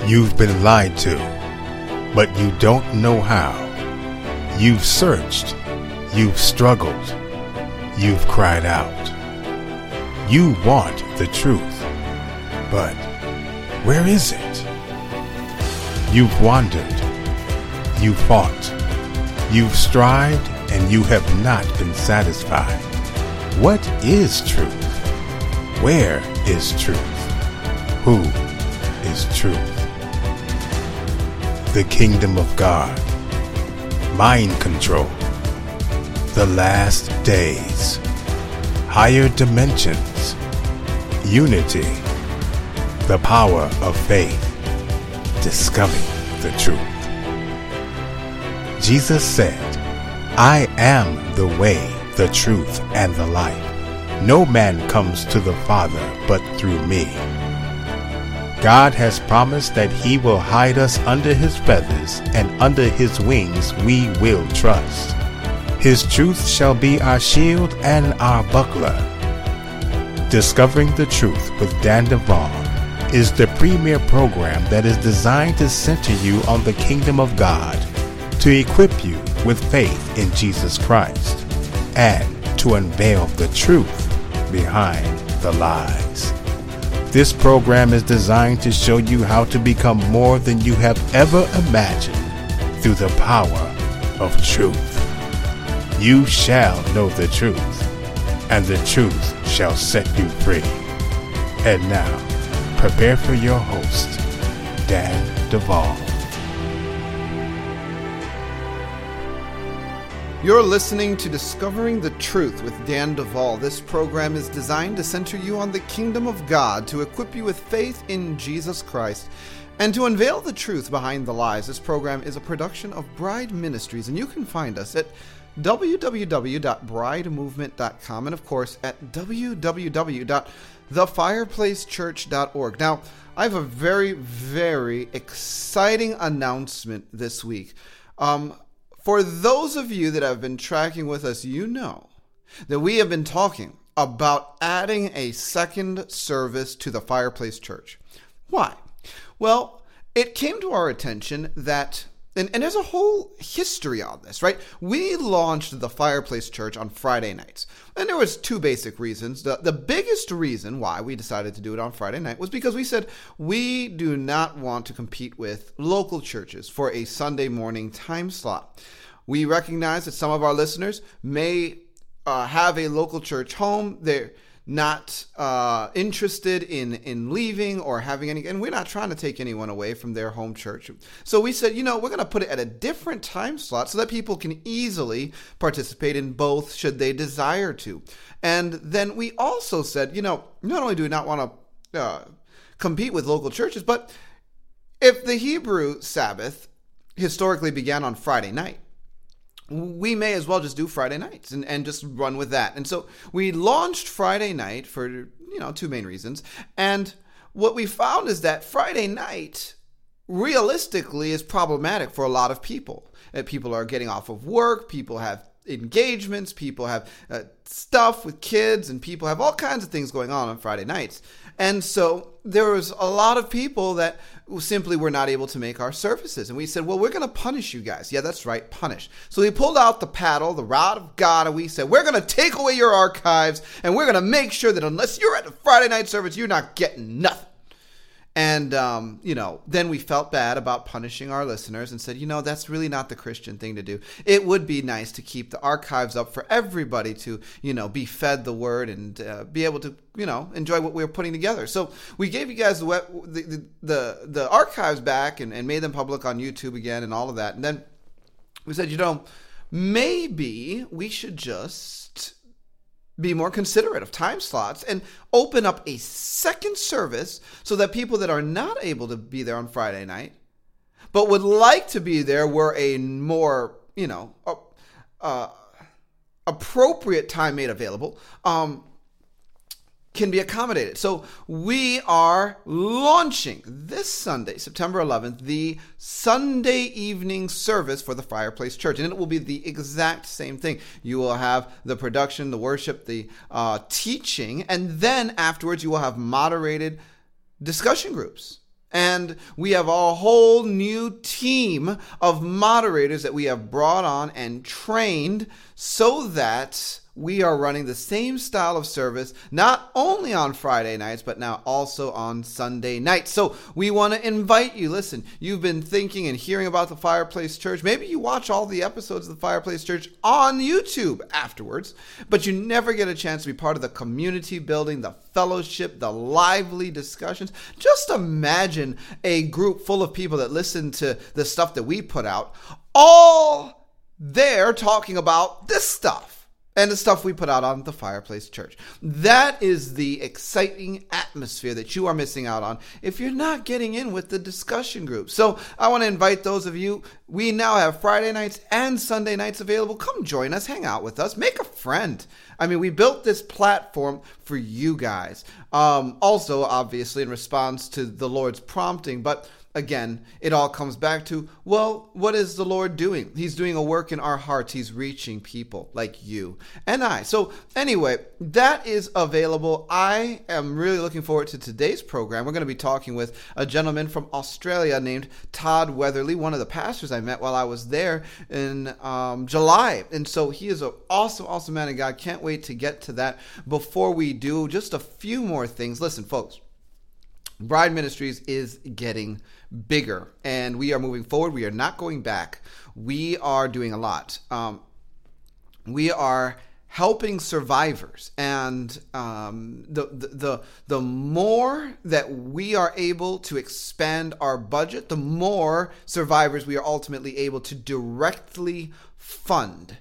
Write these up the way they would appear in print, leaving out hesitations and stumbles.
You've been lied to, but you don't know how. You've searched, you've struggled, you've cried out. You want the truth, but where is it? You've wandered, you fought, you've strived, and you have not been satisfied. What is truth? Where is truth? Who is truth? The kingdom of God, mind control, the last days, higher dimensions, unity, the power of faith, discovering the truth. Jesus said, I am the way, the truth, and the life. No man comes to the Father but through me. God has promised that he will hide us under his feathers, and under his wings we will trust. His truth shall be our shield and our buckler. Discovering the Truth with Dan Duvall is the premier program that is designed to center you on the kingdom of God, to equip you with faith in Jesus Christ, and to unveil the truth behind the lies. This program is designed to show you how to become more than you have ever imagined through the power of truth. You shall know the truth, and the truth shall set you free. And now, prepare for your host, Dan Duvall. You're listening to Discovering the Truth with Dan Duvall. This program is designed to center you on the kingdom of God, to equip you with faith in Jesus Christ, and to unveil the truth behind the lies. This program is a production of Bride Ministries, and you can find us at www.bridemovement.com and, of course, at www.thefireplacechurch.org. Now, I have a very, very exciting announcement this week. For those of you that have been tracking with us, you know that we have been talking about adding a second service to the Fireplace Church. Why? Well, it came to our attention that, and there's a whole history on this, right? We launched the Fireplace Church on Friday nights, and there was two basic reasons. The biggest reason why we decided to do it on Friday night was because we said we do not want to compete with local churches for a Sunday morning time slot. We recognize that some of our listeners may have a local church home. They're not interested in leaving or having any, and we're not trying to take anyone away from their home church. So we said, we're going to put it at a different time slot so that people can easily participate in both should they desire to. And then we also said, not only do we not want to compete with local churches, but if the Hebrew Sabbath historically began on Friday night, we may as well just do Friday nights and just run with that. And so we launched Friday night for, two main reasons. And what we found is that Friday night realistically is problematic for a lot of people. People are getting off of work, people have engagements, people have stuff with kids, and people have all kinds of things going on Friday nights. And so there was a lot of people that simply were not able to make our services. And we said, well, we're going to punish you guys. Yeah, that's right, punish. So we pulled out the paddle, the rod of God, and we said, we're going to take away your archives, and we're going to make sure that unless you're at the Friday night service, you're not getting nothing. And, then we felt bad about punishing our listeners and said, that's really not the Christian thing to do. It would be nice to keep the archives up for everybody to, be fed the word and be able to, enjoy what we were putting together. So we gave you guys the archives back and made them public on YouTube again and all of that. And then we said, maybe we should just be more considerate of time slots and open up a second service so that people that are not able to be there on Friday night but would like to be there where a more, appropriate time made available can be accommodated. So we are launching this Sunday, September 11th, the Sunday evening service for the Fireplace Church. And it will be the exact same thing. You will have the production, the worship, the teaching, and then afterwards you will have moderated discussion groups. And we have a whole new team of moderators that we have brought on and trained so that we are running the same style of service, not only on Friday nights, but now also on Sunday nights. So we want to invite you. Listen, you've been thinking and hearing about the Fireplace Church. Maybe you watch all the episodes of the Fireplace Church on YouTube afterwards, but you never get a chance to be part of the community building, the fellowship, the lively discussions. Just imagine a group full of people that listen to the stuff that we put out, all there talking about this stuff. And the stuff we put out on the Fireplace Church. That is the exciting atmosphere that you are missing out on if you're not getting in with the discussion group. So I want to invite those of you. We now have Friday nights and Sunday nights available. Come join us, hang out with us, make a friend. I mean, we built this platform for you guys. Also, obviously, in response to the Lord's prompting, but again, it all comes back to, well, what is the Lord doing? He's doing a work in our hearts. He's reaching people like you and I. So anyway, that is available. I am really looking forward to today's program. We're going to be talking with a gentleman from Australia named Todd Weatherly, one of the pastors I met while I was there in July. And so he is an awesome, awesome man of God. Can't wait to get to that. Before we do, just a few more things. Listen, folks. Bride Ministries is getting bigger, and we are moving forward. We are not going back. We are doing a lot. We are helping survivors, and the more that we are able to expand our budget, the more survivors we are ultimately able to directly fund.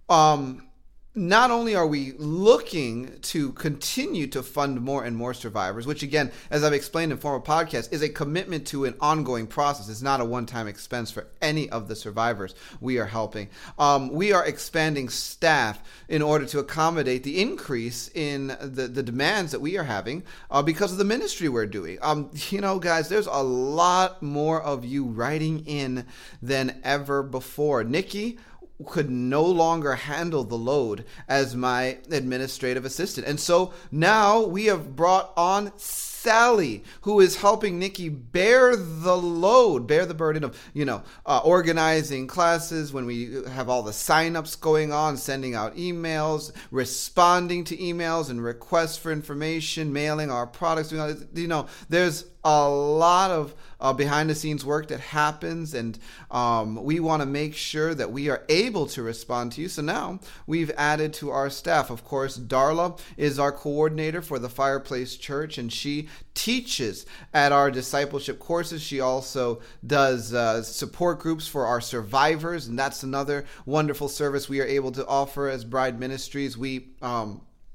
Not only are we looking to continue to fund more and more survivors, which again, as I've explained in former podcasts, is a commitment to an ongoing process. It's not a one-time expense for any of the survivors we are helping. We are expanding staff in order to accommodate the increase in the demands that we are having because of the ministry we're doing. Guys, there's a lot more of you writing in than ever before. Nikki could no longer handle the load as my administrative assistant. And so now we have brought on Sally, who is helping Nikki bear the load, bear the burden of, organizing classes when we have all the signups going on, sending out emails, responding to emails and requests for information, mailing our products. There's a lot of behind the scenes work that happens, and we want to make sure that we are able to respond to you. So now we've added to our staff. Of course, Darla is our coordinator for the Fireplace Church, and she teaches at our discipleship courses. She also does support groups for our survivors, and that's another wonderful service we are able to offer as Bride Ministries. We are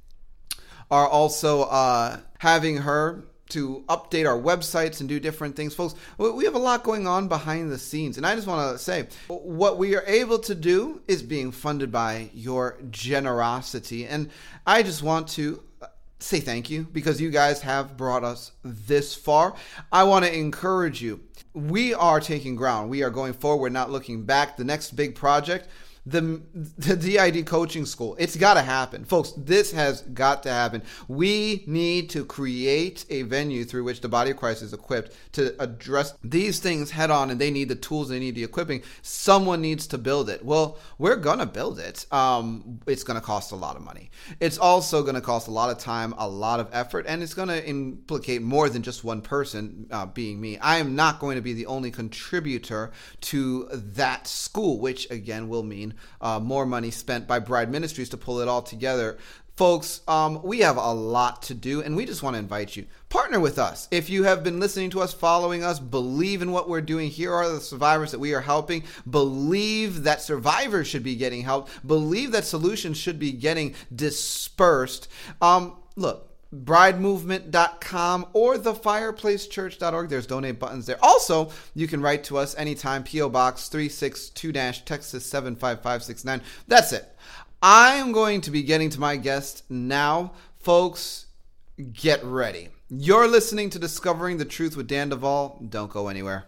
also having her to update our websites and do different things. Folks, we have a lot going on behind the scenes. And I just want to say, what we are able to do is being funded by your generosity. And I just want to say thank you because you guys have brought us this far. I want to encourage you. We are taking ground. We are going forward, not looking back. The next big project, the DID coaching school. It's got to happen. Folks, this has got to happen. We need to create a venue through which the body of Christ is equipped to address these things head on, and they need the tools, they need the equipping. Someone needs to build it. Well, we're going to build it. It's going to cost a lot of money. It's also going to cost a lot of time, a lot of effort, and it's going to implicate more than just one person, being me. I am not going to be the only contributor to that school, which again will mean more money spent by Bride Ministries to pull it all together. Folks, we have a lot to do, and we just want to invite you. Partner with us. If you have been listening to us, following us, believe in what we're doing. Here are the survivors that we are helping. Believe that survivors should be getting help. Believe that solutions should be getting dispersed. Look. bridemovement.com or thefireplacechurch.org. There's donate buttons there. Also, you can write to us anytime. P.O. Box 362-Texas 75569. That's it. I am going to be getting to my guest now. Folks, get ready. You're listening to Discovering the Truth with Dan Duvall. Don't go anywhere.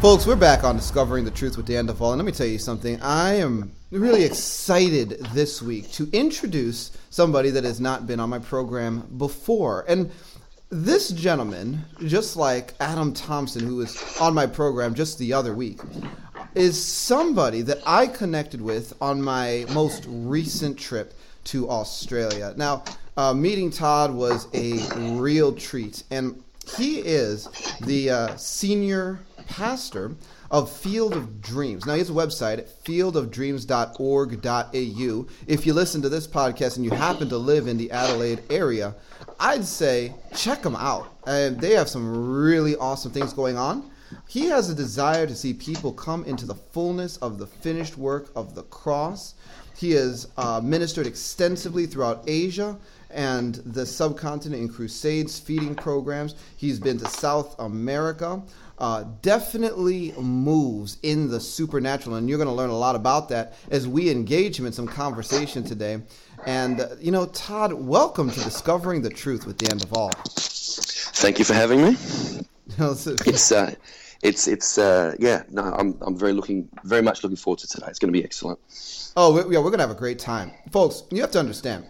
Folks, we're back on Discovering the Truth with Dan Duvall, and let me tell you something. I am really excited this week to introduce somebody that has not been on my program before. And this gentleman, just like Adam Thompson, who was on my program just the other week, is somebody that I connected with on my most recent trip to Australia. Now, meeting Todd was a real treat, and he is the senior pastor of Field of Dreams. Now, he has a website at fieldofdreams.org.au. If you listen to this podcast and you happen to live in the Adelaide area, I'd say check them out. They have some really awesome things going on. He has a desire to see people come into the fullness of the finished work of the cross. He has ministered extensively throughout Asia and the subcontinent in crusades, feeding programs. He's been to South America. Definitely moves in the supernatural, and you're going to learn a lot about that as we engage him in some conversation today. And, Todd, welcome to Discovering the Truth with Dan Duvall. Thank you for having me. I'm very much looking forward to today. It's going to be excellent. Oh, yeah, we're going to have a great time. Folks, you have to understand,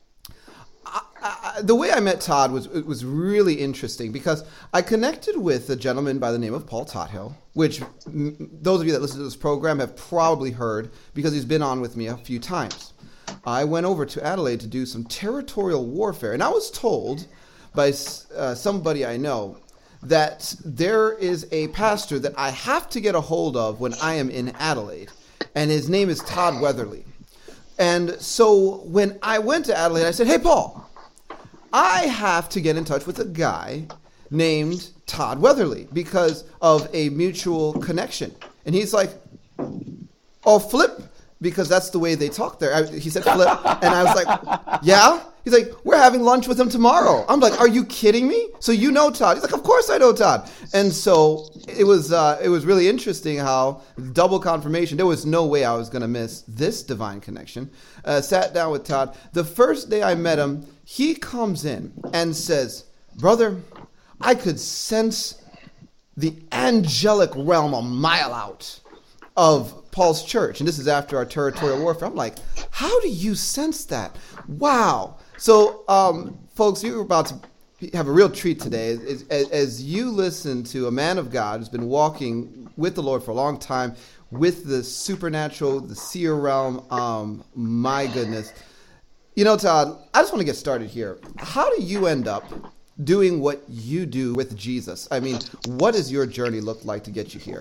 the way I met Todd was really interesting because I connected with a gentleman by the name of Paul Tothill, which those of you that listen to this program have probably heard because he's been on with me a few times. I went over to Adelaide to do some territorial warfare, and I was told by somebody I know that there is a pastor that I have to get a hold of when I am in Adelaide, and his name is Todd Weatherly. And so when I went to Adelaide, I said, "Hey, Paul, I have to get in touch with a guy named Todd Weatherly because of a mutual connection." And he's like, "Oh, Flip," because that's the way they talk there. He said Flip, and I was like, "Yeah?" He's like, "We're having lunch with him tomorrow." I'm like, "Are you kidding me?" So you know Todd? He's like, "Of course I know Todd." And so it was really interesting how double confirmation. There was no way I was going to miss this divine connection. Sat down with Todd. The first day I met him, he comes in and says, "Brother, I could sense the angelic realm a mile out of Paul's church." And this is after our territorial warfare. I'm like, "How do you sense that?" Wow. So, folks, you're about to have a real treat today as you listen to a man of God who's been walking with the Lord for a long time, with the supernatural, the seer realm. My goodness. Todd, I just want to get started here. How do you end up doing what you do with Jesus? I mean, what does your journey look like to get you here?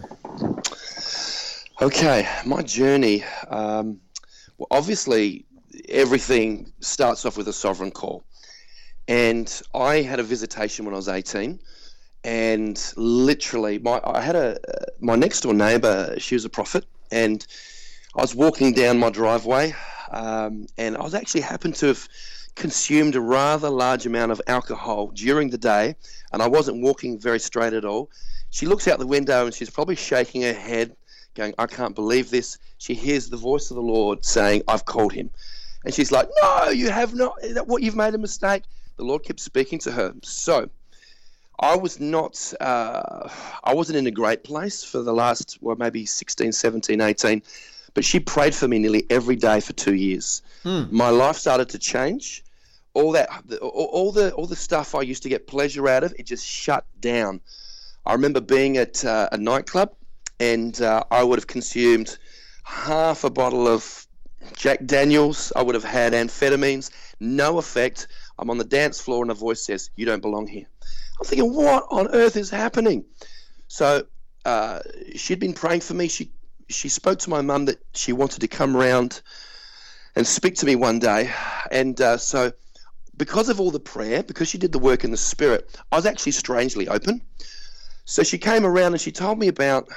Okay, my journey, well, obviously everything starts off with a sovereign call. And I had a visitation when I was 18, and literally my next door neighbor, she was a prophet, and I was walking down my driveway, and I was actually happened to have consumed a rather large amount of alcohol during the day, and I wasn't walking very straight at all. She looks out the window and she's probably shaking her head, going, "I can't believe this." She hears the voice of the Lord saying, "I've called him." And she's like, "No, you have not. What, you've made a mistake." The Lord kept speaking to her. So I wasn't in a great place for the last, maybe 16, 17, 18. But she prayed for me nearly every day for 2 years. My life started to change. All the stuff I used to get pleasure out of, it just shut down. I remember being at a nightclub, and I would have consumed half a bottle of Jack Daniels. I would have had amphetamines. No effect. I'm on the dance floor, and a voice says, "You don't belong here." I'm thinking, what on earth is happening? So she'd been praying for me. She spoke to my mum that she wanted to come around and speak to me one day. And so because of all the prayer, because she did the work in the Spirit, I was actually strangely open. So she came around and she told me about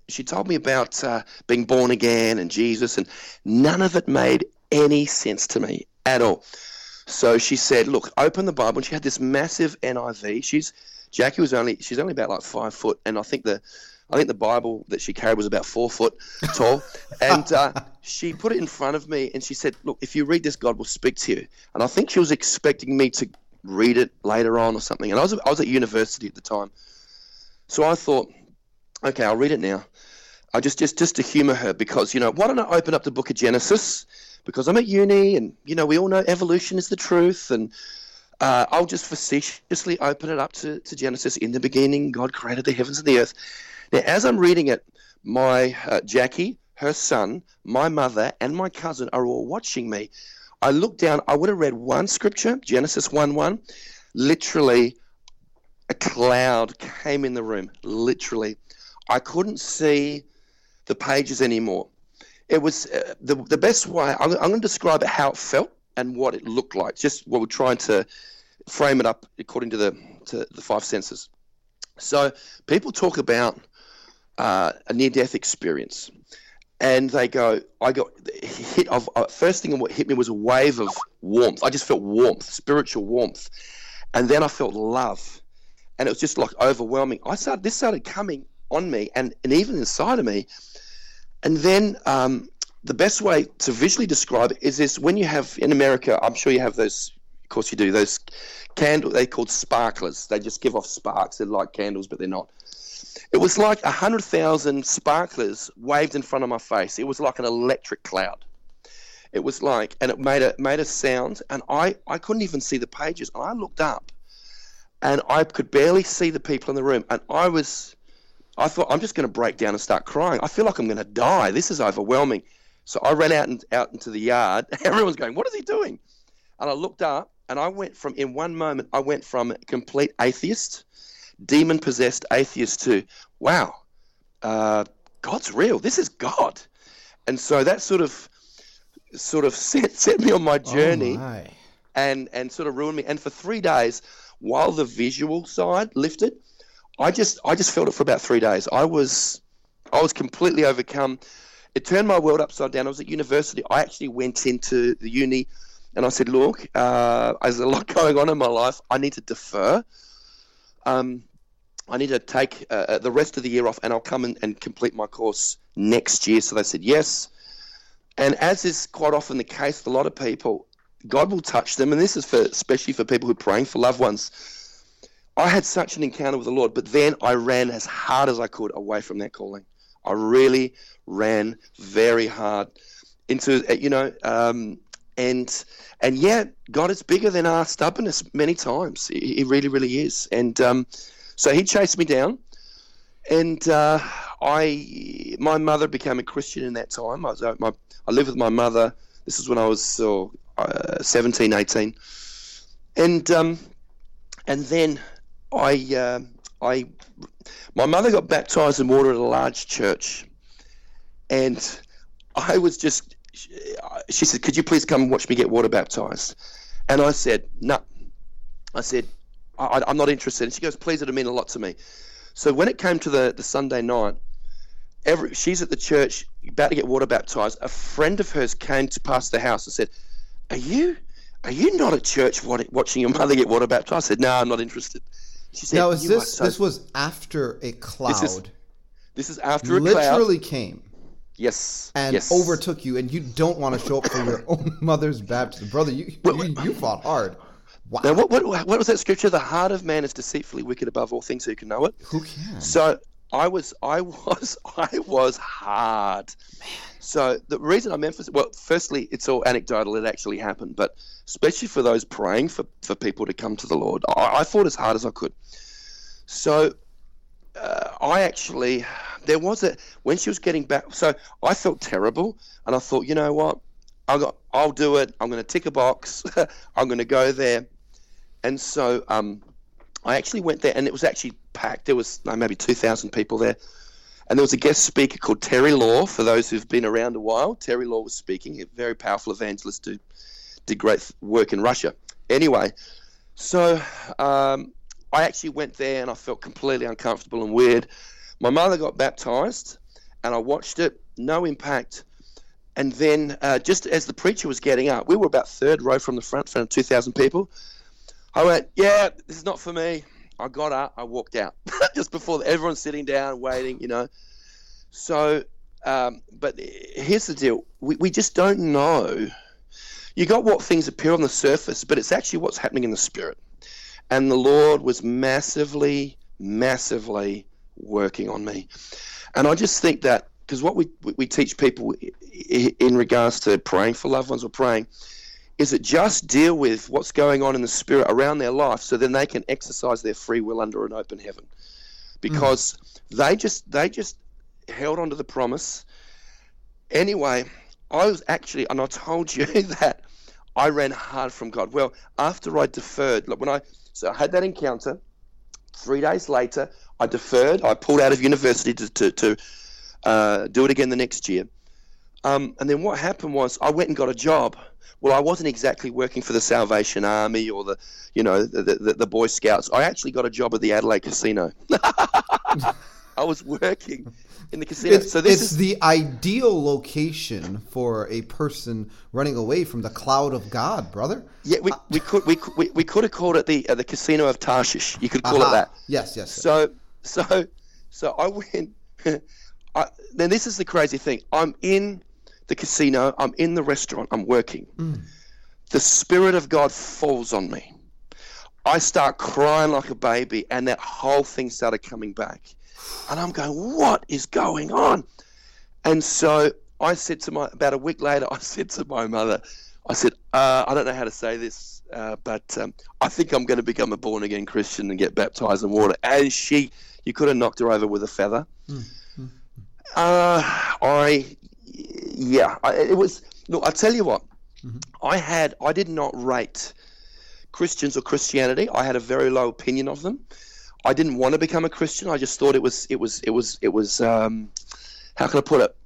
being born again and Jesus, and none of it made any sense to me at all. So she said, "Look, open the Bible." And she had this massive NIV. She's only about like 5 foot, and I think the Bible that she carried was about 4 foot tall. And she put it in front of me, and she said, "Look, if you read this, God will speak to you." And I think she was expecting me to read it later on or something. And I was at university at the time. So I thought, Okay, I'll read it now. I just to humour her, because, why don't I open up the book of Genesis? Because I'm at uni, and, we all know evolution is the truth, and I'll just facetiously open it up to Genesis. In the beginning, God created the heavens and the earth. Now, as I'm reading it, my Jackie, her son, my mother, and my cousin are all watching me. I looked down. I would have read one scripture, Genesis 1:1. Literally, a cloud came in the room. Literally, I couldn't see the pages anymore. It was the best way. I'm going to describe it how it felt and what it looked like. Just what we're trying to frame it up according to the five senses. So people talk about a near-death experience, and they go, I got hit of first thing what hit me was a wave of warmth. I just felt warmth, spiritual warmth, and then I felt love, and it was just like overwhelming. This started coming on me, and even inside of me. And then the best way to visually describe it is this: when you have in America, I'm sure you have those. Of course, you do those candles. They're called sparklers. They just give off sparks. They're like candles, but they're not. It was like 100,000 sparklers waved in front of my face. It was like an electric cloud. It was like, and it made a sound, and I couldn't even see the pages. And I looked up, and I could barely see the people in the room. And I thought, I'm just going to break down and start crying. I feel like I'm going to die. This is overwhelming. So I ran out into the yard. Everyone's going, what is he doing? And I looked up, and in one moment, I went from complete atheist, demon-possessed atheist to, wow, God's real. This is God. And so that sort of set me on my journey. And sort of ruined me. And for 3 days, while the visual side lifted, I just felt it for about 3 days. I was completely overcome. It turned my world upside down. I was at university. I actually went into the uni, and I said, look, there's a lot going on in my life. I need to defer. I need to take the rest of the year off, and I'll come and complete my course next year. So they said yes. And as is quite often the case with a lot of people, God will touch them, and this is especially for people who are praying for loved ones. I had such an encounter with the Lord, but then I ran as hard as I could away from that calling. I really ran very hard into, and yet God is bigger than our stubbornness many times. He really, really is. And so he chased me down, and my mother became a Christian in that time. I lived with my mother. This is when I was 17, 18. And then my mother got baptized in water at a large church, and I was just, she said, could you please come and watch me get water baptized? And I said, no. I said, I'm not interested. And she goes, please, it'll mean a lot to me. So when it came to the Sunday night, she's at the church about to get water baptized. A friend of hers came to past the house and said, are you not at church watching your mother get water baptized? I said, no, I'm not interested. She said, now, this was after a cloud. This is after a cloud. Literally cloud. Came. Yes. And overtook you, and you don't want to show up for your own mother's baptism. Brother, you fought hard. Wow. Now, what was that scripture? The heart of man is deceitfully wicked above all things. Who can know it? Who can? So I was hard. Man. So the reason I'm emphasizing, well, firstly, it's all anecdotal. It actually happened, but especially for those praying for people to come to the Lord, I fought as hard as I could. So when she was getting back, so I felt terrible, and I thought, you know what, I'll do it. I'm going to tick a box. I'm going to go there. And so I actually went there, and it was actually packed. There was maybe 2,000 people there. And there was a guest speaker called Terry Law. For those who've been around a while, Terry Law was speaking. A very powerful evangelist who did great work in Russia. Anyway, so I actually went there, and I felt completely uncomfortable and weird. My mother got baptized, and I watched it. No impact. And then just as the preacher was getting up, we were about third row from the front of 2,000 people. I went, yeah, this is not for me. I got up, I walked out just before everyone's sitting down, waiting, So, but here's the deal. We just don't know. You got what things appear on the surface, but it's actually what's happening in the spirit. And the Lord was massively, massively working on me. And I just think that, because what we teach people in regards to praying for loved ones or praying is that just deal with what's going on in the spirit around their life, so then they can exercise their free will under an open heaven. Because they just held onto the promise. Anyway, I was actually, and I told you that I ran hard from God. Well, after I deferred, look, so I had that encounter, 3 days later, I deferred. I pulled out of university to do it again the next year. And then what happened was I went and got a job. Well, I wasn't exactly working for the Salvation Army or the Boy Scouts. I actually got a job at the Adelaide Casino. I was working in the casino. It's the ideal location for a person running away from the cloud of God, brother. Yeah, we could have called it the Casino of Tarshish. You could call it that. Yes. So I went. Then this is the crazy thing. I'm in the casino. I'm in the restaurant. I'm working. The Spirit of God falls on me. I start crying like a baby, and that whole thing started coming back. And I'm going, what is going on? And so I said about a week later, I said to my mother, I said, I don't know how to say this, but I think I'm going to become a born-again Christian and get baptized in water. And you could have knocked her over with a feather. It was, look, I tell you what, I did not rate Christians or Christianity. I had a very low opinion of them. I didn't want to become a Christian. I just thought it was how can I put it?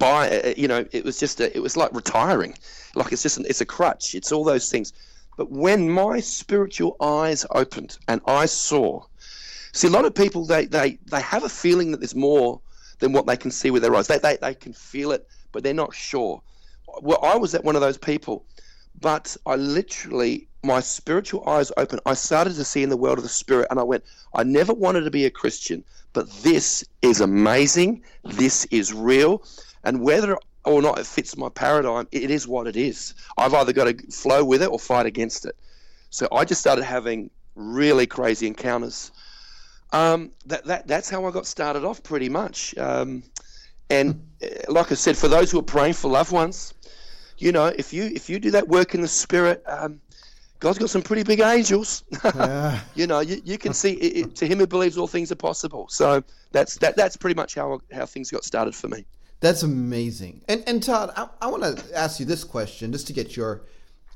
It was like retiring. Like it's a crutch. It's all those things. But when my spiritual eyes opened and I saw, a lot of people, they have a feeling that there's more than what they can see with their eyes. They can feel it, but they're not sure. Well, I was one of those people, but I literally, my spiritual eyes opened. I started to see in the world of the spirit, and I went, I never wanted to be a Christian, but this is amazing. This is real. And whether or not it fits my paradigm, it is what it is. I've either got to flow with it or fight against it. So I just started having really crazy encounters. That's how I got started off, pretty much. And like I said, for those who are praying for loved ones, if you do that work in the spirit, God's got some pretty big angels. Yeah. You can see it, to him who believes all things are possible. So that's pretty much how things got started for me. That's amazing. And Todd, I want to ask you this question just to get your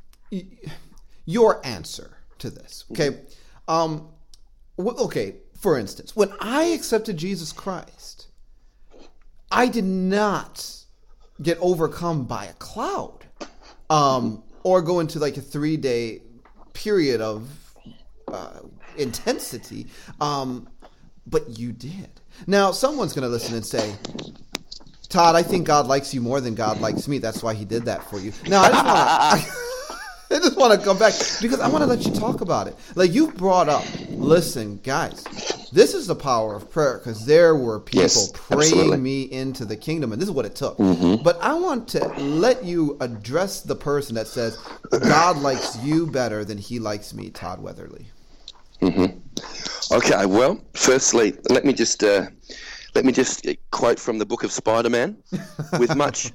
answer to this. Okay. Okay. For instance, when I accepted Jesus Christ, I did not get overcome by a cloud, or go into like a 3-day period of intensity. But you did. Now, someone's going to listen and say, Todd, I think God likes you more than God likes me. That's why he did that for you. Now, I just want to come back because I want to let you talk about it. Like you brought up, listen, guys, this is the power of prayer because there were people praying me into the kingdom, and this is what it took. Mm-hmm. But I want to let you address the person that says God likes you better than he likes me, Todd Weatherly. Mm-hmm. Okay, well, firstly, let me just quote from the book of Spider-Man: "With much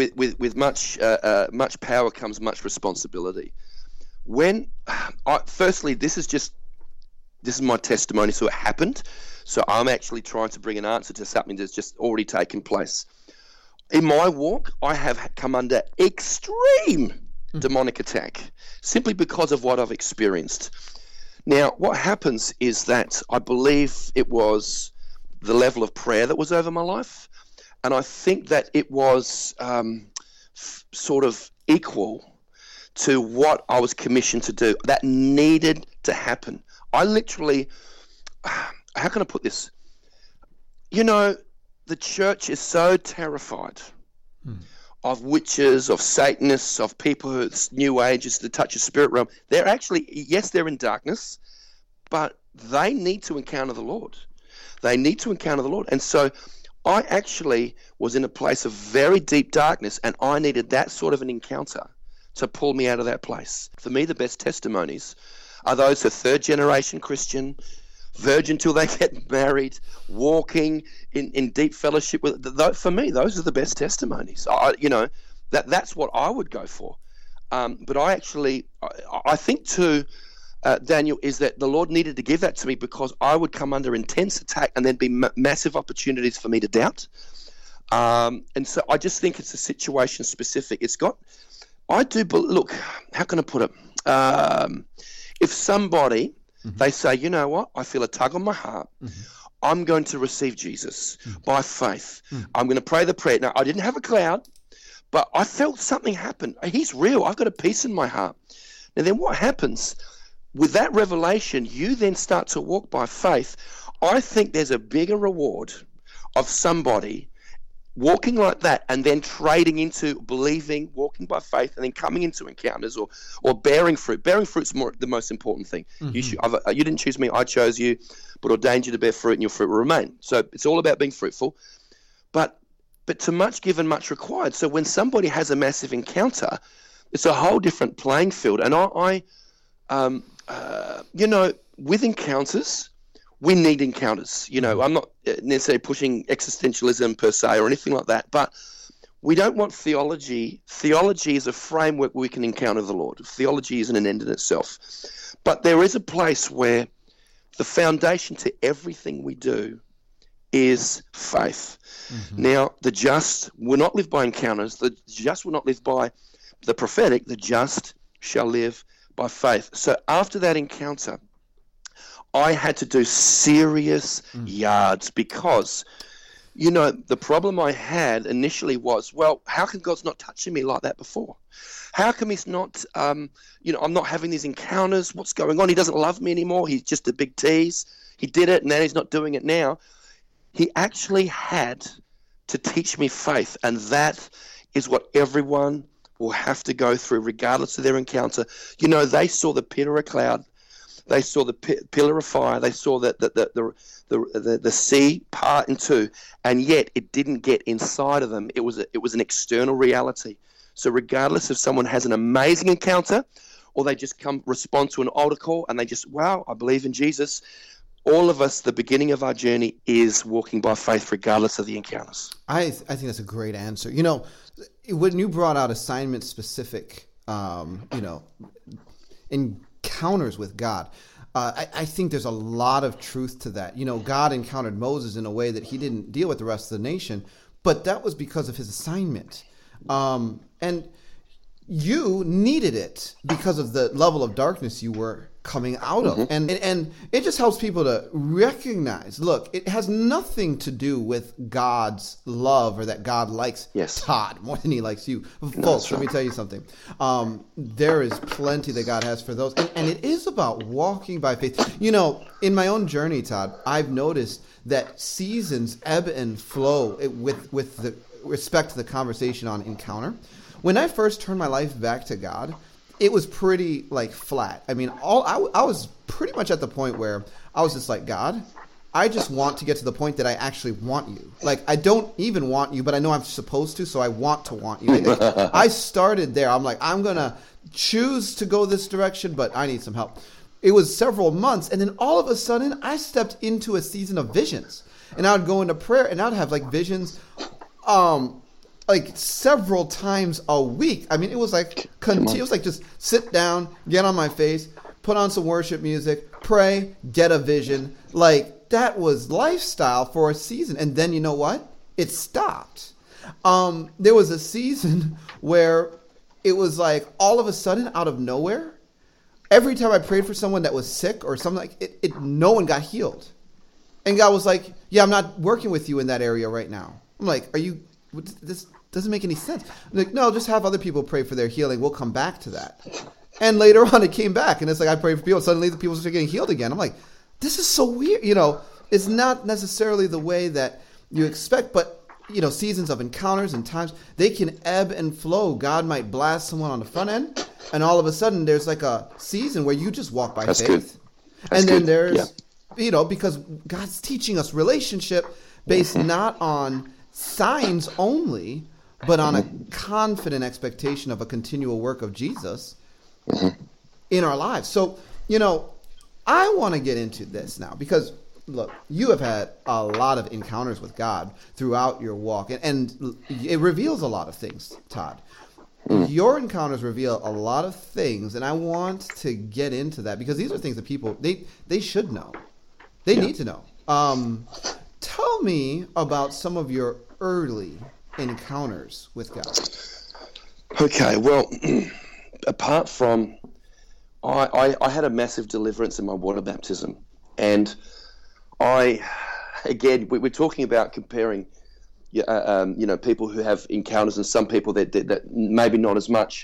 power comes much responsibility." Firstly, this is my testimony, so it happened. So I'm actually trying to bring an answer to something that's just already taken place. In my walk, I have come under extreme demonic attack simply because of what I've experienced. Now, what happens is that I believe it was the level of prayer that was over my life, and I think that it was sort of equal to what I was commissioned to do. That needed to happen. I literally, how can I put this? The church is so terrified of witches, of Satanists, of people who it's New Ages, the touch of spirit realm. They're actually, yes, they're in darkness, but they need to encounter the Lord. They need to encounter the Lord. And so I actually was in a place of very deep darkness, and I needed that sort of an encounter to pull me out of that place. For me, the best testimonies are those who are third-generation Christian, virgin till they get married, walking in deep fellowship with. For me, those are the best testimonies. That's what I would go for. But I think too, Daniel, is that the Lord needed to give that to me because I would come under intense attack and there'd be massive opportunities for me to doubt. And so I just think it's a situation specific. Look, how can I put it? If somebody, they say, you know what, I feel a tug on my heart. I'm going to receive Jesus by faith. I'm going to pray the prayer. Now, I didn't have a cloud, but I felt something happen. He's real. I've got a peace in my heart. Now, then what happens? With that revelation, you then start to walk by faith. I think there's a bigger reward of somebody walking like that and then trading into believing, walking by faith, and then coming into encounters or bearing fruit. Bearing fruit's the most important thing. You didn't choose me, I chose you, but ordained you to bear fruit, and your fruit will remain. So it's all about being fruitful. But to much given, much required. So when somebody has a massive encounter, it's a whole different playing field. And with encounters, we need encounters. I'm not necessarily pushing existentialism per se or anything like that, but we don't want theology. Theology is a framework where we can encounter the Lord. Theology isn't an end in itself. But there is a place where the foundation to everything we do is faith. Now, the just will not live by encounters. The just will not live by the prophetic. The just shall live by faith. So after that encounter, I had to do serious yards because, the problem I had initially was, well, how come God's not touching me like that before? How come he's not, I'm not having these encounters? What's going on? He doesn't love me anymore. He's just a big tease. He did it and then he's not doing it now. He actually had to teach me faith, and that is what everyone will have to go through regardless of their encounter. They saw the pillar of cloud. They saw the pillar of fire. They saw the sea part in two, and yet it didn't get inside of them. It was an external reality. So regardless if someone has an amazing encounter, or they just respond to an altar call and they just, wow, I believe in Jesus. All of us, the beginning of our journey is walking by faith, regardless of the encounters. I think that's a great answer. When you brought out assignment specific, encounters with God, I think there's a lot of truth to that. God encountered Moses in a way that he didn't deal with the rest of the nation, but that was because of his assignment. And you needed it because of the level of darkness you were coming out of. And it just helps people to recognize, look, it has nothing to do with God's love or that God likes Todd more than he likes you. Folks, let me tell you something. There is plenty that God has for those. And it is about walking by faith. In my own journey, Todd, I've noticed that seasons ebb and flow with the respect to the conversation on encounter. When I first turned my life back to God, it was pretty flat. I mean, I was pretty much at the point where I was just like, God, I just want to get to the point that I actually want you. I don't even want you, but I know I'm supposed to, so I want to want you. I started there. I'm like, I'm going to choose to go this direction, but I need some help. It was several months, and then all of a sudden, I stepped into a season of visions. And I would go into prayer, and I would have visions several times a week. I mean, it was just sit down, get on my face, put on some worship music, pray, get a vision. That was lifestyle for a season. And then you know what? It stopped. There was a season where it was all of a sudden, out of nowhere, every time I prayed for someone that was sick or something no one got healed. And God was like, yeah, I'm not working with you in that area right now. I'm like, this doesn't make any sense. I'm like, no, just have other people pray for their healing. We'll come back to that. And later on, it came back. And it's I prayed for people. Suddenly, the people started getting healed again. I'm like, this is so weird. It's not necessarily the way that you expect. But, seasons of encounters and times, they can ebb and flow. God might blast someone on the front end. And all of a sudden, there's a season where you just walk by faith. Good. And then there's, because God's teaching us relationship based not on signs only, but on a confident expectation of a continual work of Jesus in our lives. So, I want to get into this now because, look, you have had a lot of encounters with God throughout your walk, and it reveals a lot of things, Todd. Your encounters reveal a lot of things, and I want to get into that because these are things that people, they should know. They need to know. Tell me about some of your early encounters with God. Okay, well, apart from, I had a massive deliverance in my water baptism, and again, we're talking about comparing, people who have encounters and some people that maybe not as much.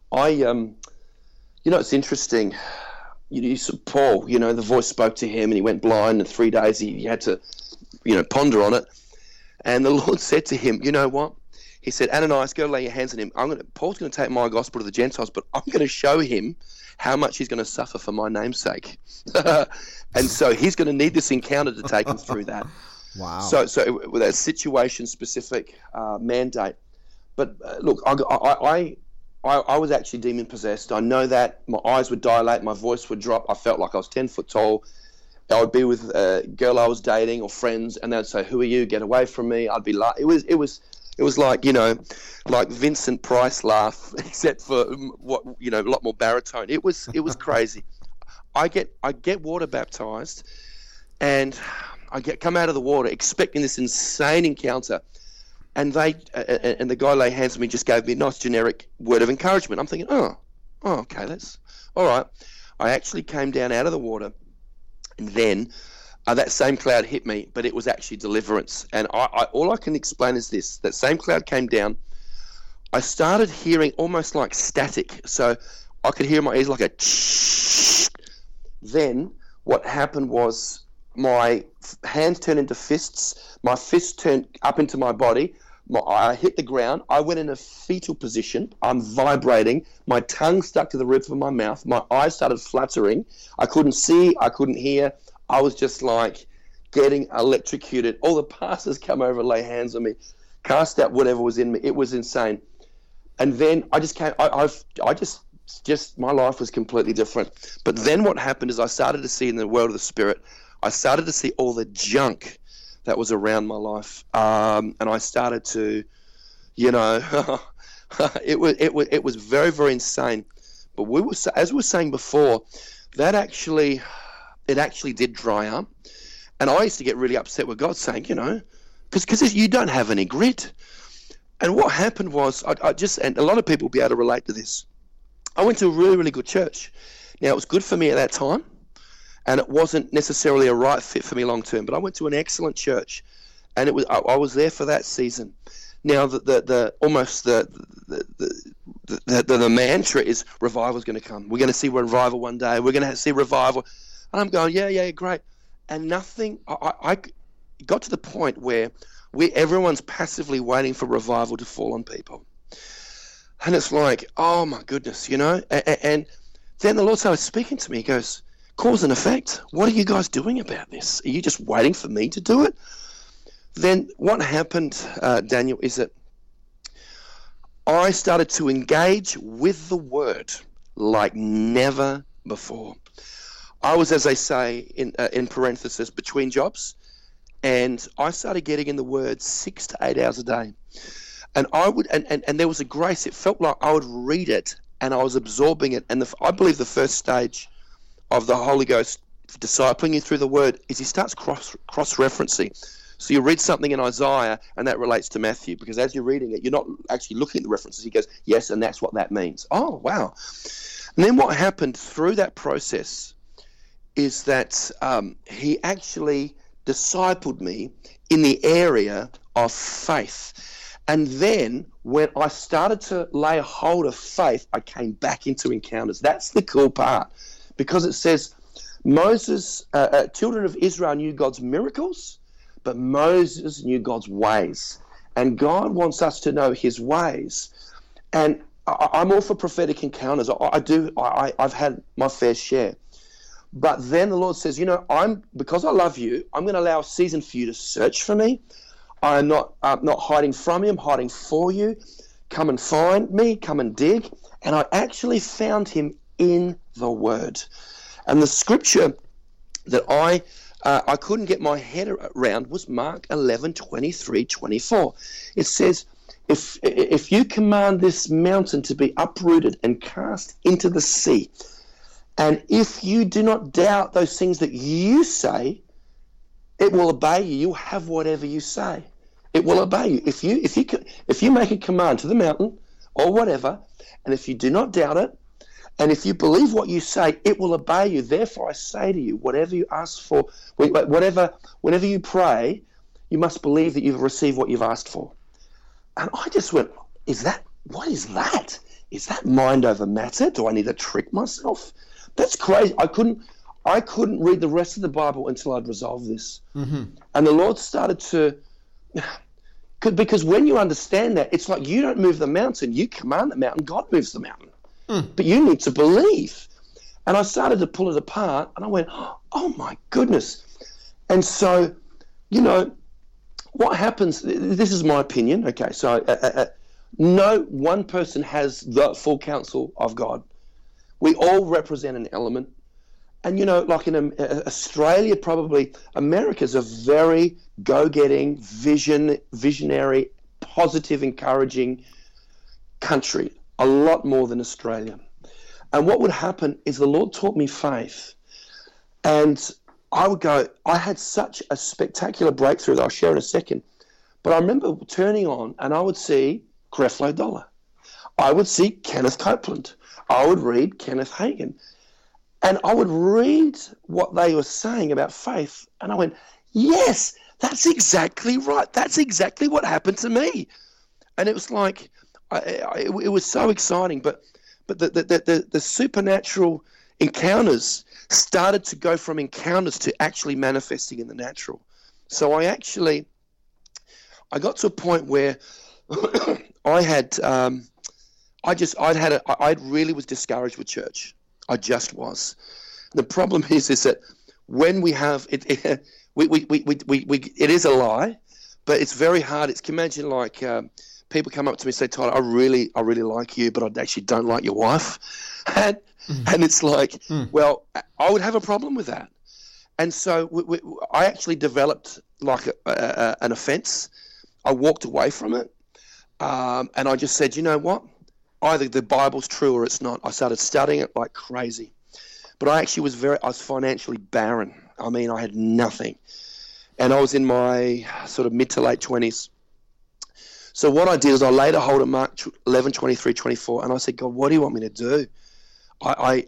It's interesting. Paul, the voice spoke to him, and he went blind. In 3 days, he had to, ponder on it. And the Lord said to him, "You know what?" He said, "Ananias, go lay your hands on him. Paul's going to take my gospel to the Gentiles, but I'm going to show him how much he's going to suffer for my name's sake." And so he's going to need this encounter to take him through that. Wow. So with that situation-specific mandate. But look, I was actually demon-possessed. I know that. My eyes would dilate, my voice would drop. I felt like I was 10 foot tall. I would be with a girl I was dating or friends, and they'd say, "Who are you? Get away from me." I'd be like, it was like, like Vincent Price laugh, except for a lot more baritone. It was crazy. I get water baptized, and I come out of the water expecting this insane encounter, and the guy lay hands on me, just gave me a nice generic word of encouragement. I'm thinking, oh, okay, that's all right. I actually came down out of the water, and then that same cloud hit me, but it was actually deliverance. And all I can explain is this: that same cloud came down. I started hearing almost like static, so I could hear in my ears like a tsh. Then what happened was my hands turned into fists. My fists turned up into my body. I hit the ground. I went in a fetal position. I'm vibrating. My tongue stuck to the roof of my mouth. My eyes started fluttering. I couldn't see. I couldn't hear. I was just like getting electrocuted. All the pastors come over, lay hands on me, cast out whatever was in me. It was insane. And then I just came. Just my life was completely different. But then what happened is I started to see in the world of the spirit. I started to see all the junk that was around my life, and I started to, it was very, very insane. But as we were saying before, it actually did dry up, and I used to get really upset with God, saying, because you don't have any grit. And what happened was, and a lot of people will be able to relate to this. I went to a really, really good church. Now, it was good for me at that time, and it wasn't necessarily a right fit for me long term. But I went to an excellent church, and I was there for that season. Now, the mantra is revival is going to come. We're going to see revival one day. We're going to see revival, and I'm going, yeah, great. And nothing. I got to the point where everyone's passively waiting for revival to fall on people. And it's like, oh my goodness, and then the Lord started speaking to me. He goes, cause and effect. What are you guys doing about this? Are you just waiting for me to do it? Then what happened, Daniel, is that I started to engage with the word like never before. I was, as they say, in parenthesis, between jobs, and I started getting in the word 6 to 8 hours a day. And I would, and there was a grace. It felt like I would read it and I was absorbing it. And I believe the first stage of the Holy Ghost discipling you through the Word is He starts cross-referencing. So you read something in Isaiah and that relates to Matthew, because as you're reading it, you're not actually looking at the references. He goes, yes, and that's what that means. Oh, wow. And then what happened through that process is that He actually discipled me in the area of faith. And then when I started to lay hold of faith, I came back into encounters. That's the cool part, because it says children of Israel knew God's miracles, but Moses knew God's ways. And God wants us to know His ways. And I'm all for prophetic encounters. I've had my fair share. But then the Lord says, because I love you, I'm going to allow a season for you to search for me. I'm not hiding from you. I'm hiding for you. Come and find me. Come and dig. And I actually found Him in the Word. And the scripture that I couldn't get my head around was Mark 11:23-24. It says, if you command this mountain to be uprooted and cast into the sea, and if you do not doubt those things that you say, it will obey you. You'll have whatever you say. It will obey you. If you make a command to the mountain or whatever, and if you do not doubt it, and if you believe what you say, it will obey you. Therefore, I say to you, whatever you ask for, whenever you pray, you must believe that you've received what you've asked for. And I just went, what is that? Is that mind over matter? Do I need to trick myself? That's crazy. I couldn't read the rest of the Bible until I'd resolved this. Mm-hmm. And the Lord started to, because when you understand that, it's like you don't move the mountain, you command the mountain, God moves the mountain. But you need to believe. And I started to pull it apart, and I went, oh my goodness. And so, what happens, this is my opinion, okay, so no one person has the full counsel of God. We all represent an element. And, like in Australia, probably, America's a very go-getting, visionary, positive, encouraging country. A lot more than Australia. And what would happen is the Lord taught me faith. And I would go, I had such a spectacular breakthrough that I'll share in a second. But I remember turning on and I would see Creflo Dollar. I would see Kenneth Copeland. I would read Kenneth Hagin. And I would read what they were saying about faith. And I went, yes, that's exactly right. That's exactly what happened to me. And it was like, it was so exciting, but the supernatural encounters started to go from encounters to actually manifesting in the natural. So I got to a point where I really was discouraged with church. I just was. The problem is that when we have it, it is a lie, but it's very hard. It's, imagine like. People come up to me and say, Tyler, I really like you, but I actually don't like your wife. And it's like, well, I would have a problem with that. And so I actually developed like an offense. I walked away from it. And I just said, you know what? Either the Bible's true or it's not. I started studying it like crazy. But I actually I was financially barren. I mean, I had nothing. And I was in my sort of mid to late 20s. So what I did is I laid a hold of Mark 11:23-24, and I said, God, what do you want me to do? I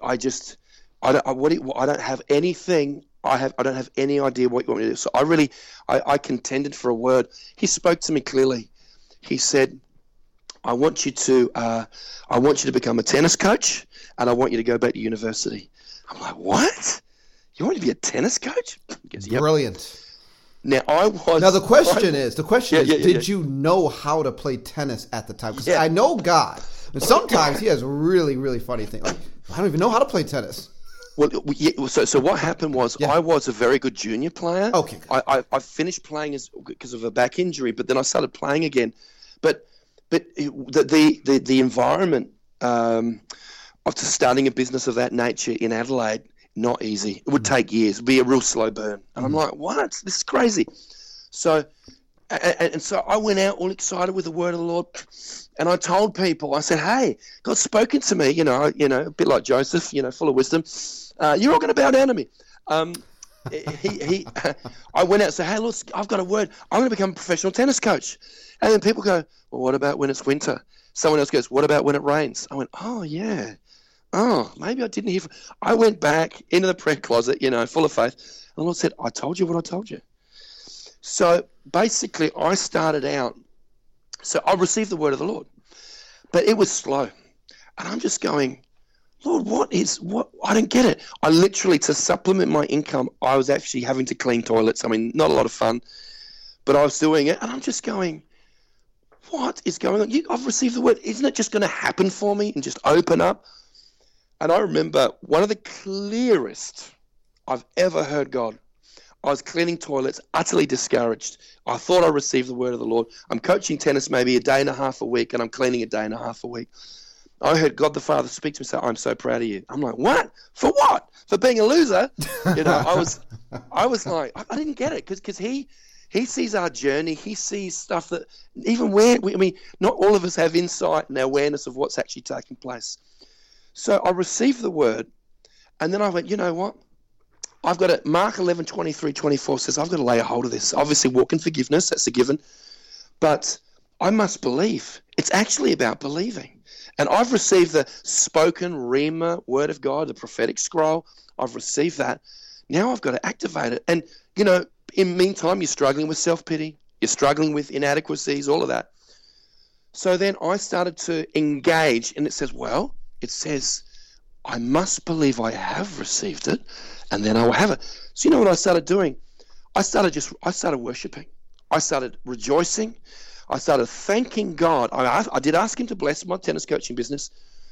don't have anything. I don't have any idea what you want me to do. So I contended for a word. He spoke to me clearly. He said, I want you to become a tennis coach, and I want you to go back to university. I'm like, what? You want me to be a tennis coach? He goes, yep. Brilliant. Now the question is, did you know how to play tennis at the time? Because I know God, and sometimes he has really, really funny things. Like, I don't even know how to play tennis. Well, so what happened was I was a very good junior player. Okay. I finished playing because of a back injury, but then I started playing again. But the environment of starting a business of that nature in Adelaide, not easy. It would take years. It would be a real slow burn. And I'm like, what? This is crazy. So, and so I went out all excited with the word of the Lord, and I told people, I said, hey, God's spoken to me, a bit like Joseph, full of wisdom. You're all going to bow down to me. I went out and said, hey, look, I've got a word. I'm going to become a professional tennis coach. And then people go, well, what about when it's winter? Someone else goes, what about when it rains? I went, oh, yeah. Oh, maybe I didn't hear. I went back into the prayer closet, full of faith. And the Lord said, I told you what I told you. So basically I started out. So I received the word of the Lord, but it was slow. And I'm just going, Lord, what? I don't get it. I literally, to supplement my income, I was actually having to clean toilets. I mean, not a lot of fun, but I was doing it. And I'm just going, what is going on? I've received the word. Isn't it just going to happen for me and just open up? And I remember one of the clearest I've ever heard God. I was cleaning toilets, utterly discouraged. I thought I received the word of the Lord. I'm coaching tennis maybe a day and a half a week, and I'm cleaning a day and a half a week. I heard God the Father speak to me and say, I'm so proud of you. I'm like, what? For what? For being a loser? I was like, I didn't get it because he sees our journey. He sees stuff that even not all of us have insight and awareness of what's actually taking place. So I received the word, and then I went, you know what? I've got it. Mark 11:23-24 says, I've got to lay a hold of this. Obviously, walk in forgiveness. That's a given. But I must believe. It's actually about believing. And I've received the spoken Rhema word of God, the prophetic scroll. I've received that. Now I've got to activate it. And, in the meantime, you're struggling with self-pity. You're struggling with inadequacies, all of that. So then I started to engage, and it says, I must believe I have received it, and then I will have it. So you know what I started doing? I started worshiping. I started rejoicing. I started thanking God. I did ask him to bless my tennis coaching business.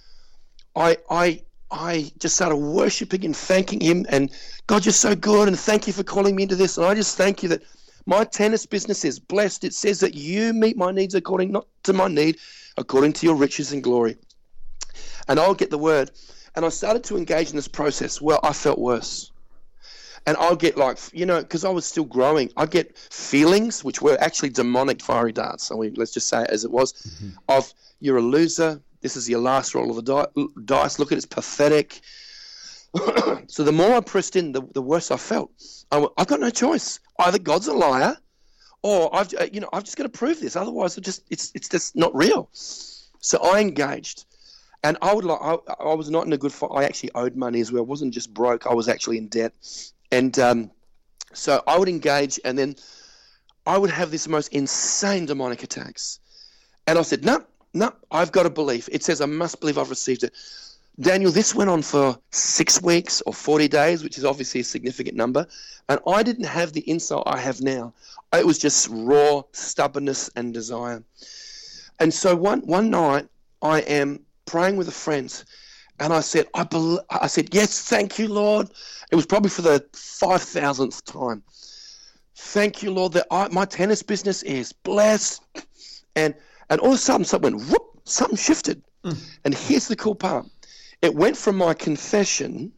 I just started worshiping and thanking him, and God, you're so good, and thank you for calling me into this. And I just thank you that my tennis business is blessed. It says that you meet my needs not to my need, according to your riches and glory. And I'll get the word. And I started to engage in this process. Well, I felt worse. And I'll get because I was still growing, I'd get feelings which were actually demonic fiery darts. So let's just say it as it was, of you're a loser. This is your last roll of the dice. Look at it, it's pathetic. So the more I pressed in, the worse I felt. I've got no choice. Either God's a liar, or I've just got to prove this. Otherwise, it's just not real. So I engaged. And I was not in a good fight. I actually owed money as well. I wasn't just broke. I was actually in debt. And so I would engage, and then I would have these most insane demonic attacks. And I said, no, I've got to believe. It says I must believe I've received it. Daniel, this went on for 6 weeks or 40 days, which is obviously a significant number. And I didn't have the insight I have now. It was just raw stubbornness and desire. And so one night I am praying with a friend, and I said, I said, yes, thank you, Lord. It was probably for the 5,000th time. Thank you, Lord, that my tennis business is blessed. And all of a sudden, something went, whoop, something shifted. And here's the cool part. It went from my confession,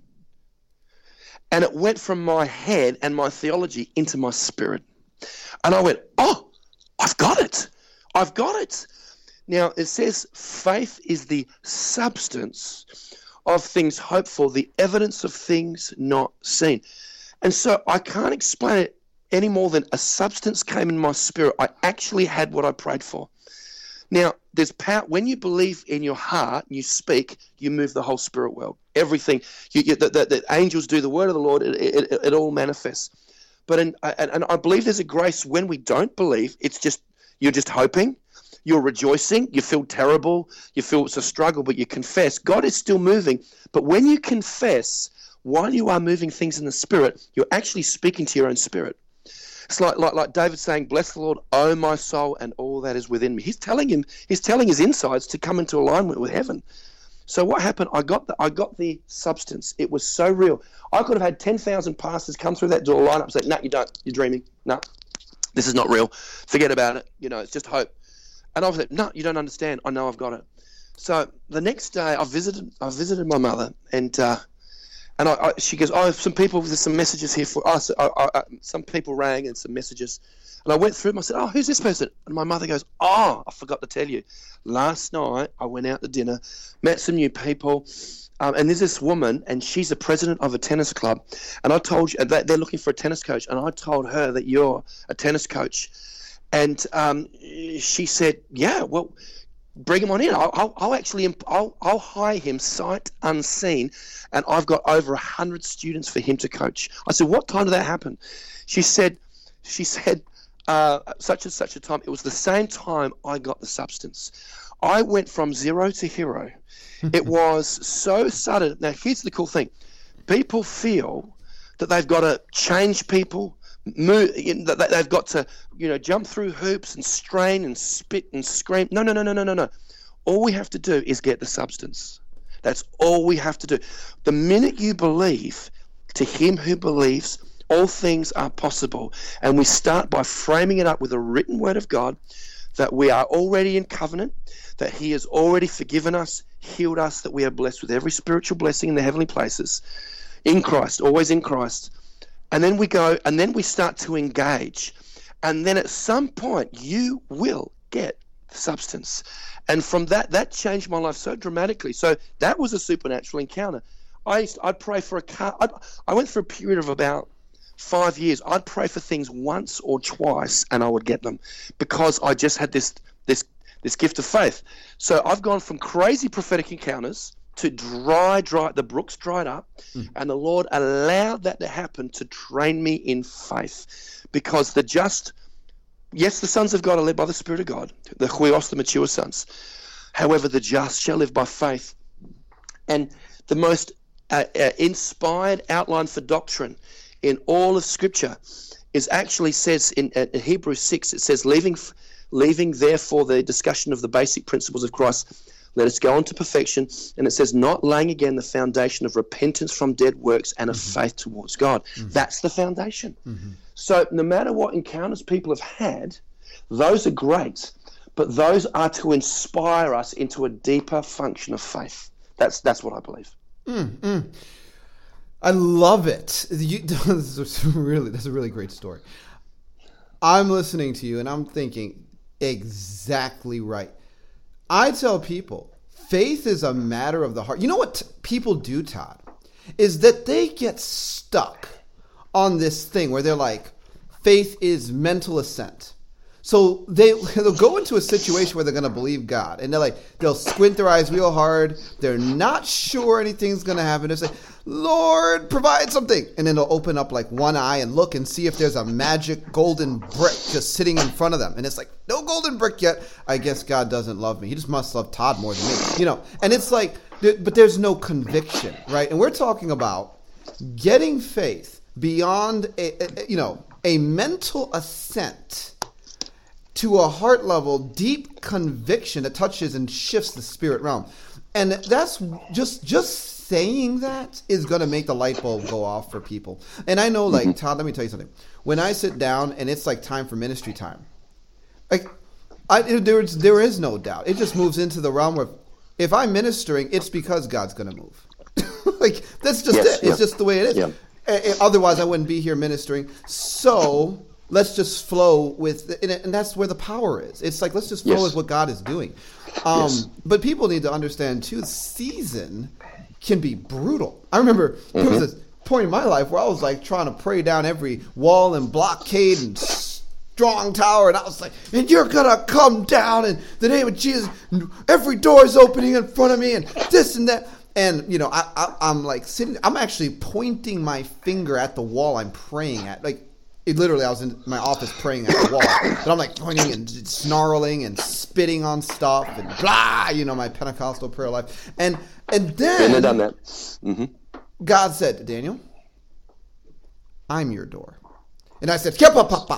and it went from my head and my theology into my spirit. And I went, oh, I've got it. I've got it. Now, it says faith is the substance of things hoped for, the evidence of things not seen. And so I can't explain it any more than a substance came in my spirit. I actually had what I prayed for. Now, there's power. When you believe in your heart and you speak, you move the whole spirit world. Everything. The angels do the word of the Lord. It all manifests. But and I believe there's a grace when we don't believe. It's just you're just hoping. You're rejoicing, you feel terrible, you feel it's a struggle, but you confess. God is still moving. But when you confess, while you are moving things in the spirit, you're actually speaking to your own spirit. It's like David saying, bless the Lord, O my soul, and all that is within me. He's telling his insides to come into alignment with heaven. So what happened? I got the substance. It was so real. I could have had 10,000 pastors come through that door, line up and say, no, you don't. You're dreaming. No, this is not real. Forget about it. It's just hope. And I was like, no, you don't understand. I know I've got it. So the next day I visited my mother, and she goes, oh, there's some messages here for us. Some people rang and some messages. And I went through them. I said, oh, who's this person? And my mother goes, oh, I forgot to tell you. Last night I went out to dinner, met some new people, and there's this woman, and she's the president of a tennis club. And I told you that they're looking for a tennis coach. And I told her that you're a tennis coach. And she said, yeah, well, bring him on in. I'll hire him sight unseen, and I've got over 100 students for him to coach. I said, what time did that happen? She said, such and such a time. It was the same time I got the substance. I went from zero to hero. It was so sudden. Now, here's the cool thing. People feel that they've got to change people, move, that they've got to, jump through hoops and strain and spit and scream. No. All we have to do is get the substance. That's all we have to do. The minute you believe, to him who believes, all things are possible. And we start by framing it up with a written word of God, that we are already in covenant, that he has already forgiven us, healed us, that we are blessed with every spiritual blessing in the heavenly places in Christ, always in Christ. And then we go, and then we start to engage. And then at some point, you will get substance. And from that changed my life so dramatically. So that was a supernatural encounter. I'd pray for a car. I went through a period of about 5 years. I'd pray for things once or twice, and I would get them because I just had this gift of faith. So I've gone from crazy prophetic encounters to dry, the brooks dried up, and the Lord allowed that to happen to train me in faith, because yes, the sons of God are led by the Spirit of God, the huios, the mature sons. However, the just shall live by faith. And the most inspired outline for doctrine in all of Scripture says in Hebrews 6, it says, leaving therefore the discussion of the basic principles of Christ, let us go on to perfection. And it says, not laying again the foundation of repentance from dead works and of faith towards God. That's the foundation. So no matter what encounters people have had, those are great, but those are to inspire us into a deeper function of faith. That's what I believe. I love it. That's a really great story. I'm listening to you and I'm thinking, exactly right. I tell people, faith is a matter of the heart. You know what people do, Todd, is that they get stuck on this thing where they're like, faith is mental assent. So they'll go into a situation where they're going to believe God, and they'll squint their eyes real hard. They're not sure anything's going to happen. They'll say, Lord, provide something. And then they'll open up like one eye and look and see if there's a magic golden brick just sitting in front of them. And it's like, no golden brick yet. I guess God doesn't love me. He just must love Todd more than me. And it's like, but there's no conviction, right? And we're talking about getting faith beyond a mental assent to a heart level, deep conviction that touches and shifts the spirit realm. And that's just saying that is going to make the light bulb go off for people. And I know, Todd, let me tell you something. When I sit down and it's like time for ministry time, there is no doubt. It just moves into the realm where if I'm ministering, it's because God's going to move. That's just it. It's just the way it is. Yeah. Otherwise, I wouldn't be here ministering. So let's just flow with it, and that's where the power is. It's like, let's just flow with what God is doing. But people need to understand, too, season can be brutal. I remember there was this point in my life where I was like trying to pray down every wall and blockade and strong tower, and I was like, and you're going to come down in the name of Jesus. Every door is opening in front of me and this and that. And, I'm like sitting, I'm actually pointing my finger at the wall I'm praying at. Literally, I was in my office praying at the wall. But I'm like pointing and snarling and spitting on stuff and blah, my Pentecostal prayer life. And then been there, done that. God said, Daniel, I'm your door. And I said, pop, pop,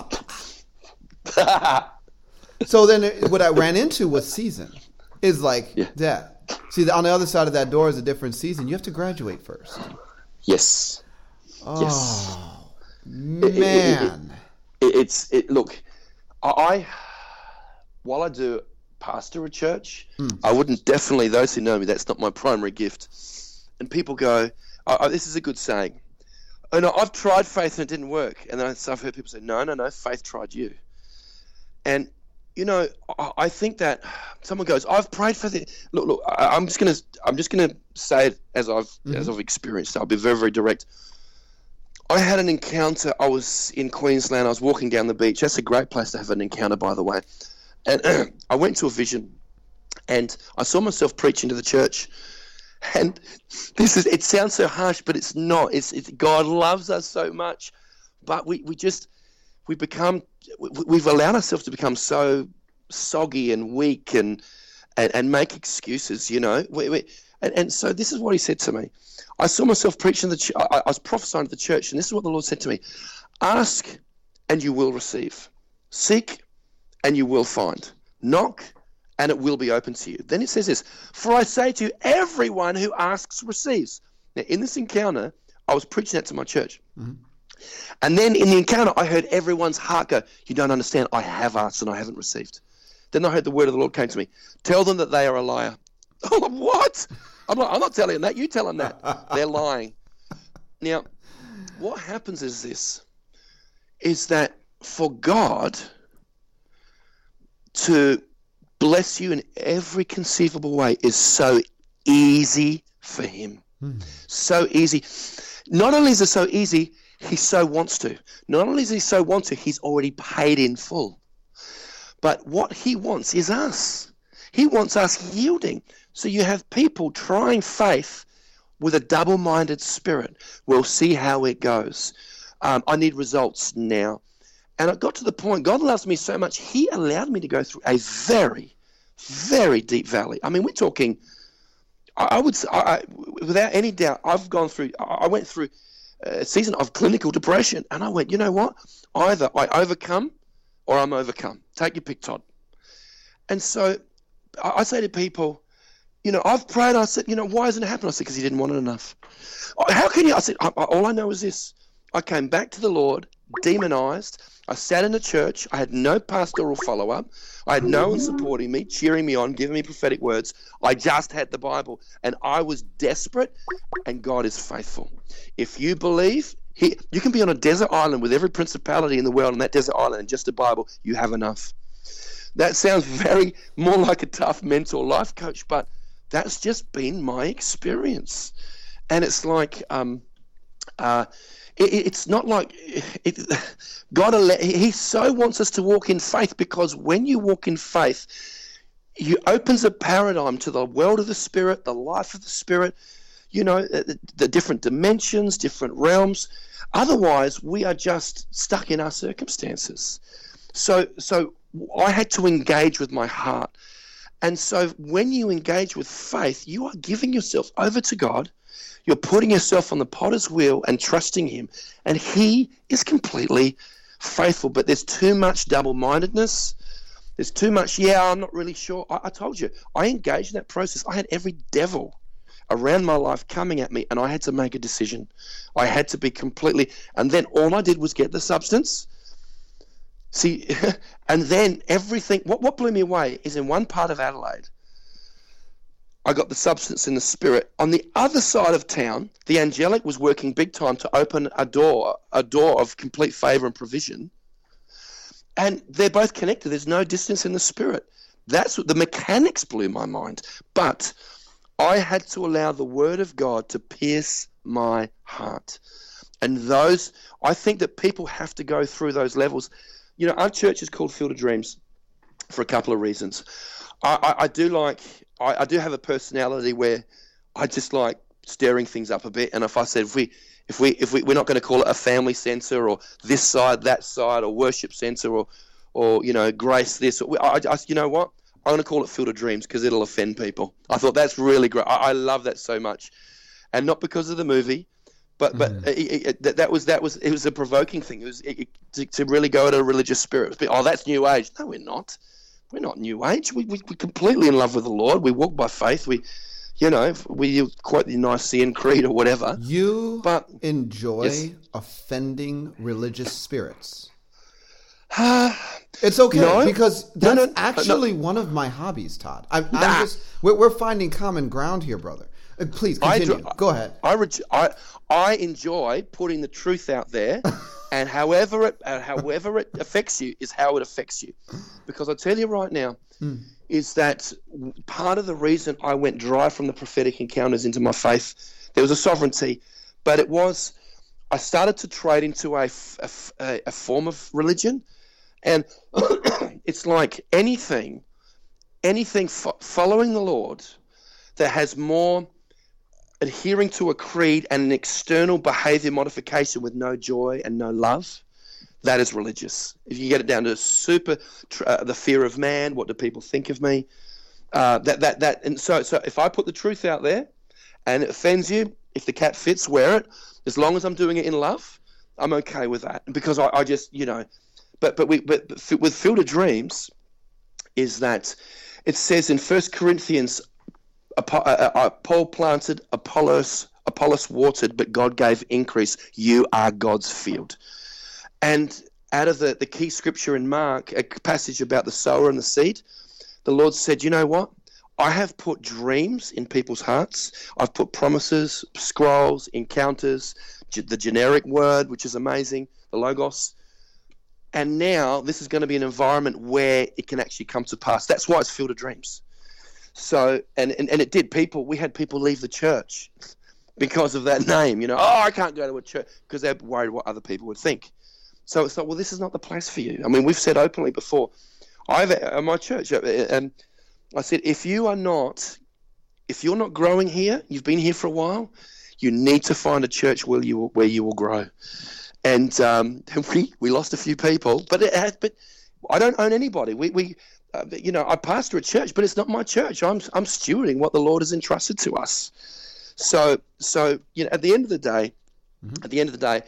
pop. So then what I ran into was season. Is like that. See, on the other side of that door is a different season. You have to graduate first. Yes. Oh. Yes. Man, look, while I do pastor a church, I wouldn't, definitely, those who know me, that's not my primary gift. And people go, this is a good saying, oh no, I've tried faith and it didn't work. And then I've heard people say, no, faith tried you. And I think that someone goes, I've prayed for the look. I'm just gonna say it as I've experienced. I'll be very, very direct. I had an encounter. I was in Queensland. I was walking down the beach. That's a great place to have an encounter, by the way. And I went to a vision, and I saw myself preaching to the church. And it sounds so harsh, but it's not. It's God loves us so much, but we've allowed ourselves to become so soggy and weak and make excuses, And so this is what he said to me. I saw myself preaching I was prophesying to the church, and this is what the Lord said to me. Ask, and you will receive. Seek, and you will find. Knock, and it will be open to you. Then it says this, for I say to you, everyone who asks receives. Now, in this encounter, I was preaching that to my church. And then in the encounter, I heard everyone's heart go, you don't understand, I have asked and I haven't received. Then I heard the word of the Lord came to me. Tell them that they are a liar. I'm like, what? I'm not telling them that. You tell them that. They're lying. Now, what happens is that for God to bless you in every conceivable way is so easy for him. So easy. Not only is it so easy, he so wants to. Not only does he so want to, he's already paid in full. But what he wants is us. He wants us yielding. So you have people trying faith with a double-minded spirit. We'll see how it goes. I need results now. And it got to the point, God loves me so much, he allowed me to go through a very, very deep valley. I mean, we're talking, I would say, without any doubt, I went through a season of clinical depression, and I went, you know what? Either I overcome or I'm overcome. Take your pick, Todd. And so I say to people, you know, I've prayed. I said, you know, why hasn't it happened? I said, because he didn't want it enough. How can you? I said, all I know is this. I came back to the Lord, demonized. I sat in a church. I had no pastoral follow-up. I had no one supporting me, cheering me on, giving me prophetic words. I just had the Bible, and I was desperate, and God is faithful. If you believe, you can be on a desert island with every principality in the world on that desert island and just a Bible, you have enough. That sounds very more like a tough mentor life coach, but that's just been my experience. And it's like, it's not like he so wants us to walk in faith, because when you walk in faith, he opens a paradigm to the world of the Spirit, the life of the Spirit, you know, the different dimensions, different realms. Otherwise, we are just stuck in our circumstances. So I had to engage with my heart. And so when you engage with faith, you are giving yourself over to God. You're putting yourself on the potter's wheel and trusting him. And he is completely faithful. But there's too much double-mindedness. There's too much, I'm not really sure. I told you, I engaged in that process. I had every devil around my life coming at me, and I had to make a decision. I had to be completely, and then all I did was get the substance. See, and then everything, what blew me away is in one part of Adelaide, I got the substance in the Spirit. On the other side of town, the angelic was working big time to open a door of complete favor and provision. And they're both connected. There's no distance in the Spirit. That's what the mechanics blew my mind. But I had to allow the Word of God to pierce my heart. And I think that people have to go through those levels. You know, our church is called Field of Dreams for a couple of reasons. I do have a personality where I just like stirring things up a bit. And if I said, if we're not going to call it a family center or this side, that side, or worship center, or you know, grace this, you know what? I'm going to call it Field of Dreams because it'll offend people. I thought that's really great. I love that so much, and not because of the movie, but that was a provoking thing. It was to really go at a religious spirit. That's New Age. No, we're not. We're not New Age. We're completely in love with the Lord. We walk by faith. We quote the Nicene Creed or whatever. But enjoy offending religious spirits. It's okay because that's actually one of my hobbies, Todd. We're finding common ground here, brother. Please continue. Go ahead. I enjoy putting the truth out there, and however it affects you is how it affects you. Because I tell you right now, is that part of the reason I went dry from the prophetic encounters into my faith. There was a sovereignty, but I started to trade into a form of religion. And it's like anything following the Lord that has more adhering to a creed and an external behavior modification with no joy and no love, that is religious. If you get it down to the fear of man, what do people think of me? And so if I put the truth out there and it offends you, if the cap fits, wear it. As long as I'm doing it in love, I'm okay with that. Because I just, you know. But with Field of Dreams is that it says in 1 Corinthians, Paul planted, Apollos watered, but God gave increase. You are God's field. And out of the key scripture in Mark, a passage about the sower and the seed, the Lord said, you know what? I have put dreams in people's hearts. I've put promises, scrolls, encounters, the generic word, which is amazing, the Logos. And now this is going to be an environment where it can actually come to pass. That's why it's Field of Dreams. So, and it did. We had people leave the church because of that name. I can't go to a church because they're worried what other people would think. So it's like, well, this is not the place for you. I mean, we've said openly before, at my church, and I said, if you're not growing here, you've been here for a while, you need to find a church where you will grow. And we lost a few people, but I don't own anybody. I pastor a church, but it's not my church. I'm stewarding what the Lord has entrusted to us. So at the end of the day,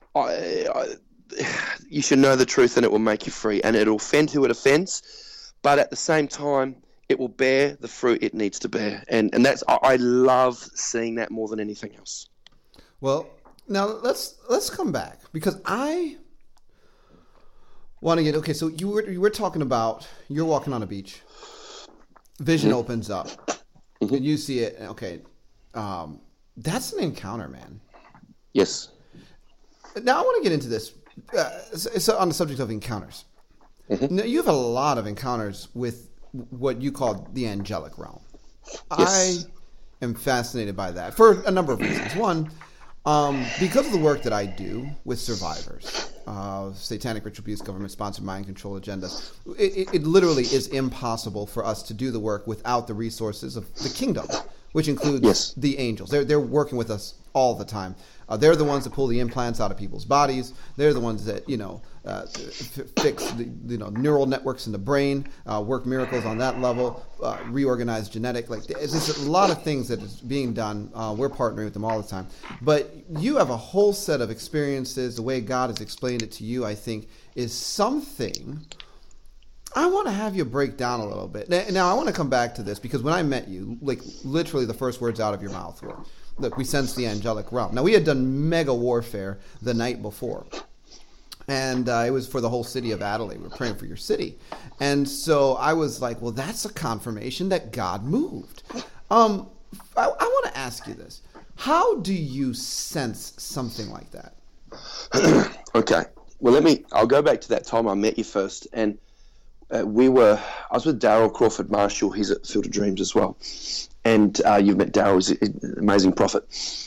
you should know the truth, and it will make you free, and it'll offend who it offends, but at the same time, it will bear the fruit it needs to bear, and that's I love seeing that more than anything else. Well, now let's come back, because I want to get okay. So you were talking about you're walking on a beach, vision opens up, and you see it. Okay, that's an encounter, man. Yes. Now I want to get into this. It's on the subject of encounters. Now, you have a lot of encounters with what you call the angelic realm. Yes. I am fascinated by that for a number of reasons. One, because of the work that I do with survivors, satanic ritual abuse, government-sponsored mind control agendas, it literally is impossible for us to do the work without the resources of the kingdom, which includes the angels. They're working with us all the time. They're the ones that pull the implants out of people's bodies. They're the ones that fix the neural networks in the brain, work miracles on that level, reorganize genetic. There's a lot of things that is being done. We're partnering with them all the time. But you have a whole set of experiences. The way God has explained it to you, I think, is something I want to have you break down a little bit. Now, I want to come back to this because when I met you, literally the first words out of your mouth were, look, we sense the angelic realm. Now, we had done mega warfare the night before. And it was for the whole city of Adelaide. We were praying for your city. And so I was like, well, that's a confirmation that God moved. I want to ask you this. How do you sense something like that? Okay. Well, I'll go back to that time I met you first. And I was with Darryl Crawford Marshall. He's at Field of Dreams as well. And you've met Darryl. He's an amazing prophet.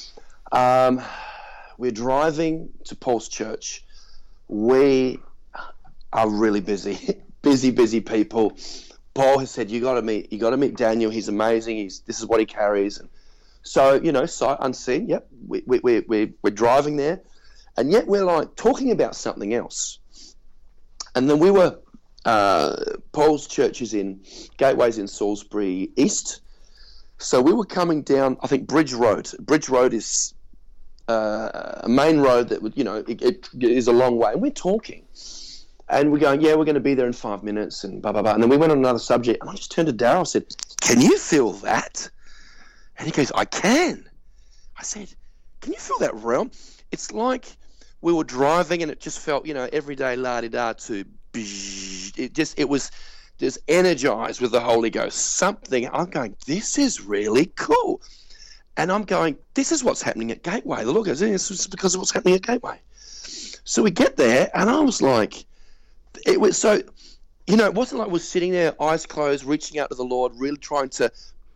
We're driving to Paul's church. We are really busy, busy people. Paul has said, you got to meet Daniel. He's amazing. This is what he carries. And so, sight unseen. Yep. We're driving there, and yet we're talking about something else. And then we were, Paul's church is in, Gateway's in Salisbury East. So we were coming down, I think, Bridge Road. Bridge Road is a main road that would, it is a long way. And we're talking. And we're going, we're going to be there in 5 minutes and blah, blah, blah. And then we went on another subject. And I just turned to Darryl and said, can you feel that? And he goes, I can. I said, can you feel that realm? It's like we were driving and it just felt, everyday la-di-da to, it was just energized with the Holy Ghost. Something, I'm going, this is really cool. And I'm going, this is what's happening at Gateway. The Lord goes, this is because of what's happening at Gateway. So we get there, and I was like, it was so, it wasn't like we're sitting there, eyes closed, reaching out to the Lord, really trying to,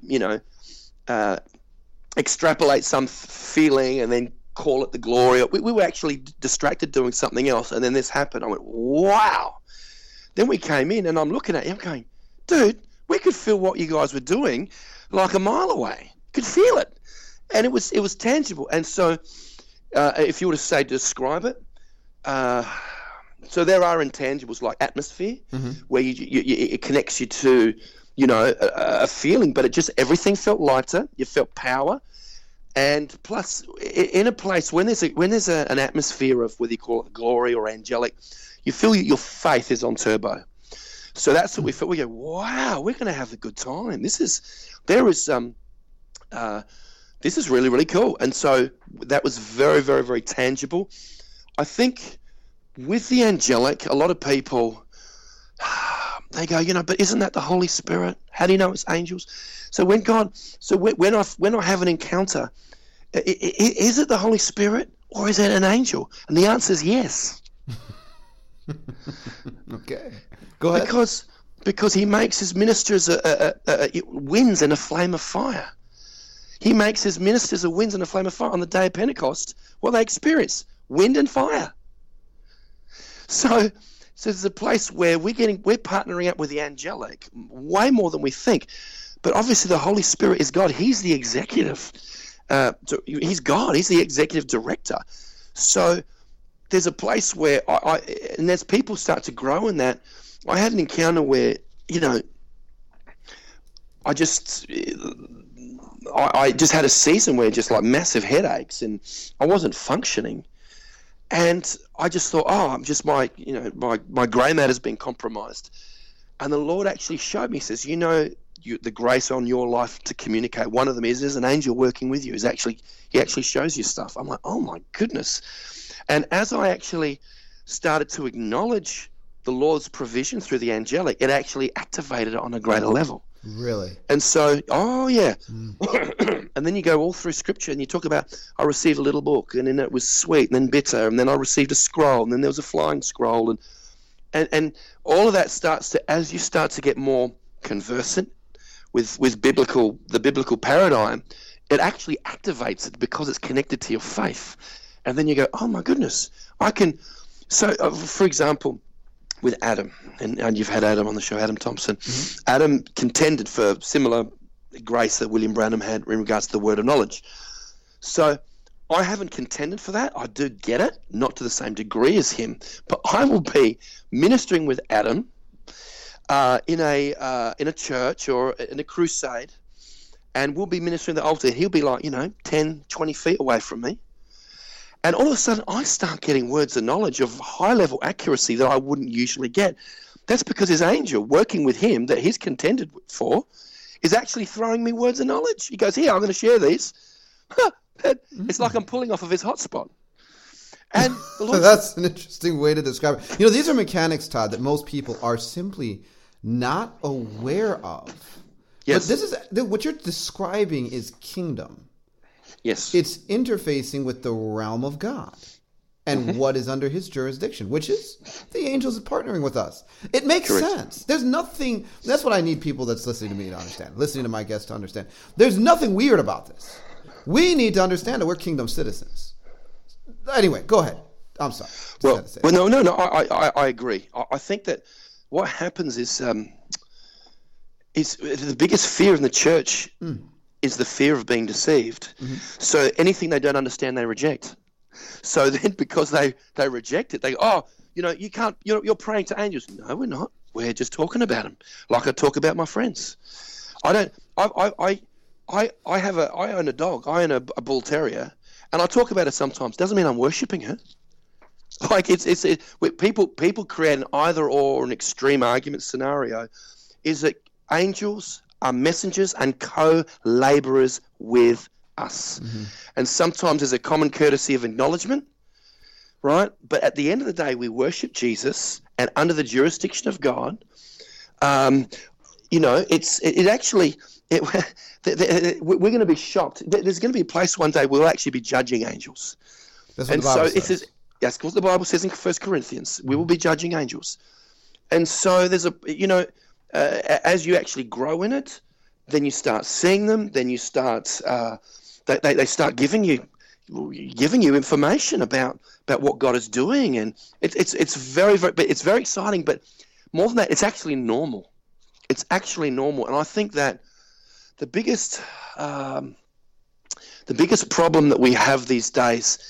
extrapolate some feeling and then call it the glory. We were actually distracted doing something else, and then this happened. I went, wow. Then we came in, and I'm looking at him going, dude, we could feel what you guys were doing like a mile away. Could feel it. And it was tangible. And so if you were to describe it, so there are intangibles like atmosphere, where it connects you to, a feeling, but everything felt lighter. You felt power. And plus, in a place, when there's an atmosphere of whether you call it glory or angelic, you feel your faith is on turbo. So that's what we felt. We go, wow, we're going to have a good time. This is really, really cool. And so that was very, very, very tangible. I think with the angelic, a lot of people, they go, but isn't that the Holy Spirit? How do you know it's angels? So when I have an encounter, is it the Holy Spirit or is it an angel? And the answer is yes. Okay, go ahead. Because he makes his ministers winds and a flame of fire. He makes his ministers a winds and a flame of fire. On the day of Pentecost, what they experience, wind and fire. So there's a place where we're partnering up with the angelic way more than we think. But obviously the Holy Spirit is God. He's the executive. He's God. He's the executive director. So there's a place where and as people start to grow in that, I had an encounter where, I just had a season where just like massive headaches and I wasn't functioning. And I just thought, I'm just my grey matter's been compromised. And the Lord actually showed me, he says, the grace on your life to communicate. One of them is there's an angel working with you. He actually shows you stuff. I'm like, oh my goodness. And as I actually started to acknowledge the Lord's provision through the angelic, it actually activated it on a greater level. Really? And so, and then you go all through Scripture and you talk about, I received a little book and then it was sweet and then bitter and then I received a scroll and then there was a flying scroll and all of that starts to, as you start to get more conversant with the biblical paradigm, it actually activates it because it's connected to your faith. And then you go, oh my goodness, I can. So, for example, with Adam, and you've had Adam on the show, Adam Thompson. Mm-hmm. Adam contended for similar grace that William Branham had in regards to the word of knowledge. So I haven't contended for that. I do get it, not to the same degree as him, but I will be ministering with Adam in a church or in a crusade, and we'll be ministering at the altar. He'll be like, 10, 20 feet away from me. And all of a sudden, I start getting words of knowledge of high-level accuracy that I wouldn't usually get. That's because his angel working with him that he's contended for is actually throwing me words of knowledge. He goes, here, I'm going to share these. It's like I'm pulling off of his hotspot. And the Lord that's an interesting way to describe it. These are mechanics, Todd, that most people are simply not aware of. Yes. But what you're describing is kingdom. Yes. It's interfacing with the realm of God and what is under his jurisdiction, which is the angels partnering with us. It makes sense. There's nothing, that's what I need people that's listening to me to understand, listening to my guests to understand. There's nothing weird about this. We need to understand that we're kingdom citizens. Anyway, go ahead. I'm sorry. No, I agree. I think that what happens is the biggest fear in the church is the fear of being deceived. Mm-hmm. So anything they don't understand, they reject. So then because they reject it, they go, you can't, you're praying to angels. No, we're not. We're just talking about them. Like I talk about my friends. I own a dog. I own a bull terrier and I talk about her sometimes. Doesn't mean I'm worshiping her. Like people create an either or an extreme argument scenario is that angels are messengers and co-laborers with us. Mm-hmm. And sometimes there's a common courtesy of acknowledgement, right? But at the end of the day, we worship Jesus and under the jurisdiction of God, we're going to be shocked. There's going to be a place one day we'll actually be judging angels. That's what the Bible says. That's what the Bible says in 1 Corinthians. We will be judging angels. And so there's as you actually grow in it, then you start seeing them. Then you start they start giving you information about what God is doing, and it's very it's very exciting. But more than that, it's actually normal. It's actually normal, and I think that the biggest problem that we have these days,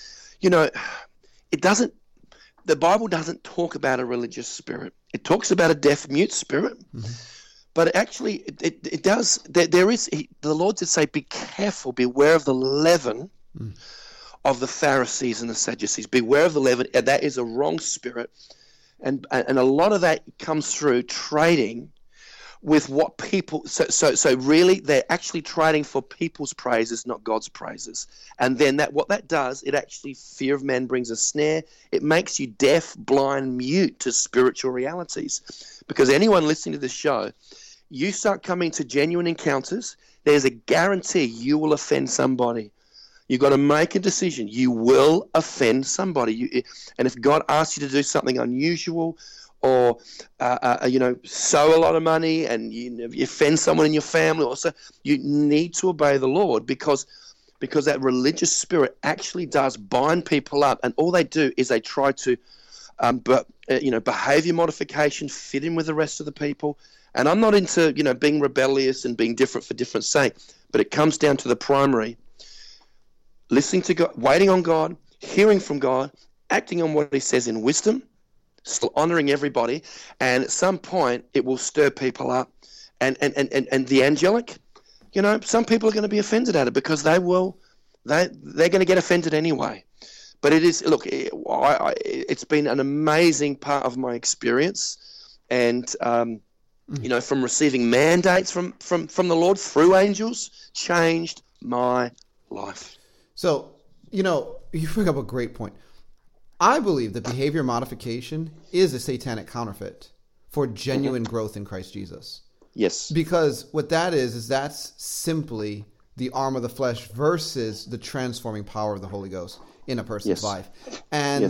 the Bible doesn't talk about a religious spirit. It talks about a deaf, mute spirit, but it does. There is the Lord did say, "Be careful, beware of the leaven of the Pharisees and the Sadducees. Beware of the leaven." And that is a wrong spirit, and a lot of that comes through trading with what people. So really, they're actually trading for people's praises, not God's praises. And then what that does, it actually, fear of man brings a snare. It makes you deaf, blind, mute to spiritual realities. Because anyone listening to this show, you start coming to genuine encounters, there's a guarantee you will offend somebody. You've got to make a decision. You will offend somebody. And if God asks you to do something unusual, or sow a lot of money, and you offend someone in your family, or so, you need to obey the Lord, because that religious spirit actually does bind people up, and all they do is they try to, behavior modification, fit in with the rest of the people. And I'm not into being rebellious and being different for different sake, but it comes down to the primary: listening to God, waiting on God, hearing from God, acting on what He says in wisdom, still honoring everybody, and at some point it will stir people up. And the angelic, some people are going to be offended at it, because they're going to get offended anyway. But it is, look, it's been an amazing part of my experience, and from receiving mandates from the Lord through angels, changed my life. So, you bring up a great point. I believe that behavior modification is a satanic counterfeit for genuine growth in Christ Jesus. Yes. Because what that is that's simply the arm of the flesh versus the transforming power of the Holy Ghost in a person's life. And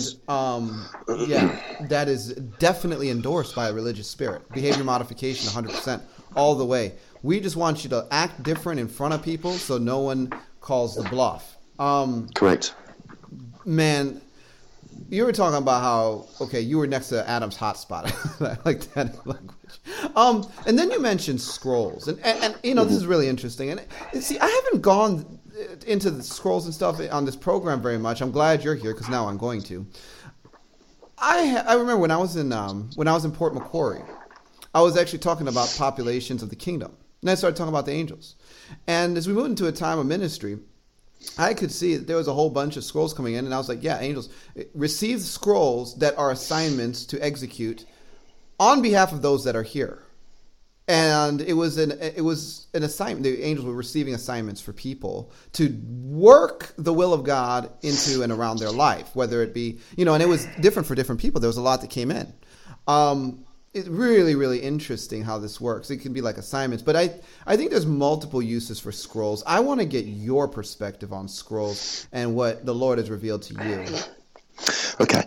that is definitely endorsed by a religious spirit. Behavior modification, 100%, all the way. We just want you to act different in front of people so no one calls the bluff. Correct. Man, you were talking about how, you were next to Adam's hotspot. I like that language. And then you mentioned scrolls. And this is really interesting. And see, I haven't gone into the scrolls and stuff on this program very much. I'm glad you're here, because now I'm going to. I remember when I was in Port Macquarie, I was actually talking about populations of the kingdom. And I started talking about the angels. And as we moved into a time of ministry, I could see that there was a whole bunch of scrolls coming in, and I was like, angels, receive scrolls that are assignments to execute on behalf of those that are here. And it was an assignment. The angels were receiving assignments for people to work the will of God into and around their life, whether it be, and it was different for different people. There was a lot that came in. It's really, really interesting how this works. It can be like assignments, but I think there's multiple uses for scrolls. I want to get your perspective on scrolls and what the Lord has revealed to you. Okay.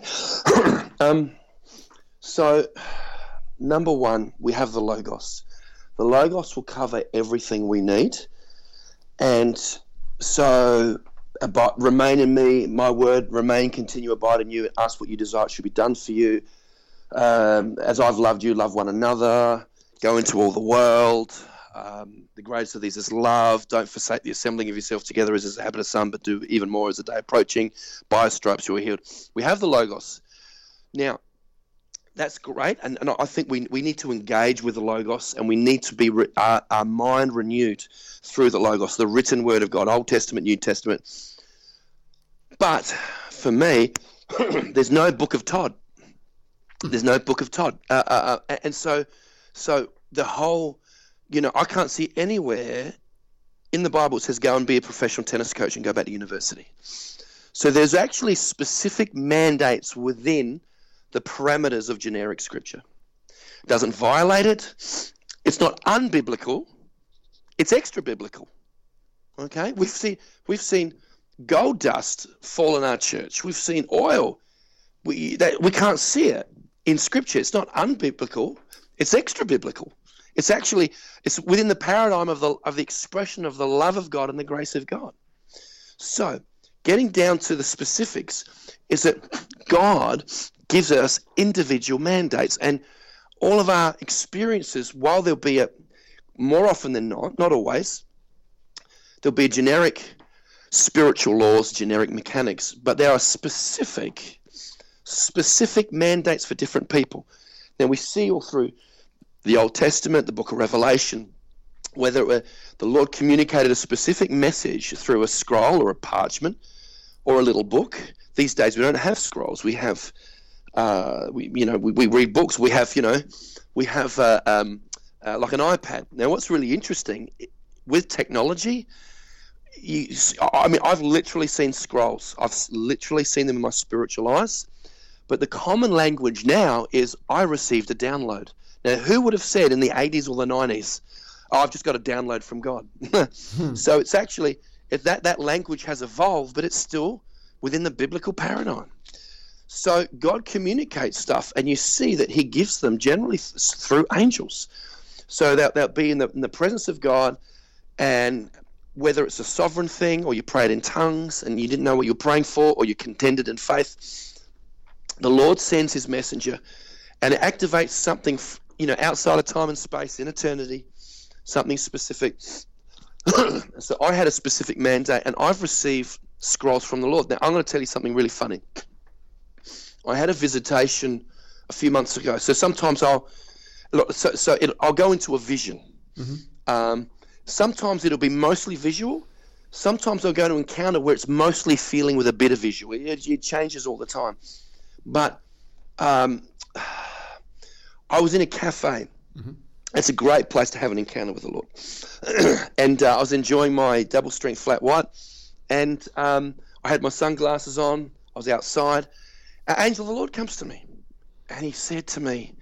So, number one, we have the Logos. The Logos will cover everything we need. And so, remain in me, my word, remain, continue, abide in you, and ask what you desire, it should be done for you. As I've loved you, love one another, go into all the world. The greatest of these is love. Don't forsake the assembling of yourself together, as is the habit of some, but do even more as the day approaching. By his stripes you are healed. We have the Logos. Now, that's great, and I think we need to engage with the Logos, and we need to be our mind renewed through the Logos, the written word of God, Old Testament, New Testament. But for me, there's no book of Todd. There's no book of Todd. And so the whole, I can't see anywhere in the Bible it says go and be a professional tennis coach and go back to university. So there's actually specific mandates within the parameters of generic scripture. It doesn't violate it. It's not unbiblical. It's extra biblical. Okay? We've seen gold dust fall in our church. We've seen oil. We can't see it in scripture. It's not unbiblical. It's extra biblical. It's within the paradigm of the expression of the love of God and the grace of God. So, getting down to the specifics is that God gives us individual mandates, and all of our experiences, while there'll be more often than not always, there'll be generic spiritual laws, generic mechanics, but there are specific mandates for different people. Now, we see all through the Old Testament, the book of Revelation, whether the Lord communicated a specific message through a scroll or a parchment or a little book. These days we don't have scrolls. We have, we read books. We have like an iPad. Now, what's really interesting with technology, I've literally seen scrolls. I've literally seen them in my spiritual eyes. But the common language now is, I received a download. Now, who would have said in the 80s or the 90s, I've just got a download from God? So it's actually, that language has evolved, but it's still within the biblical paradigm. So God communicates stuff, and you see that he gives them generally through angels. So they'll be in the presence of God, and whether it's a sovereign thing, or you prayed in tongues and you didn't know what you were praying for, or you contended in faith, the Lord sends his messenger, and it activates something, outside of time and space, in eternity, something specific. So I had a specific mandate, and I've received scrolls from the Lord. Now, I'm going to tell you something really funny. I had a visitation a few months ago. So sometimes I'll go into a vision. Mm-hmm. Sometimes it'll be mostly visual. Sometimes I'll go to encounter where it's mostly feeling with a bit of visual. It changes all the time. But I was in a cafe. Mm-hmm. It's a great place to have an encounter with the Lord. And I was enjoying my double strength flat white. And I had my sunglasses on. I was outside. An angel of the Lord comes to me. And he said to me,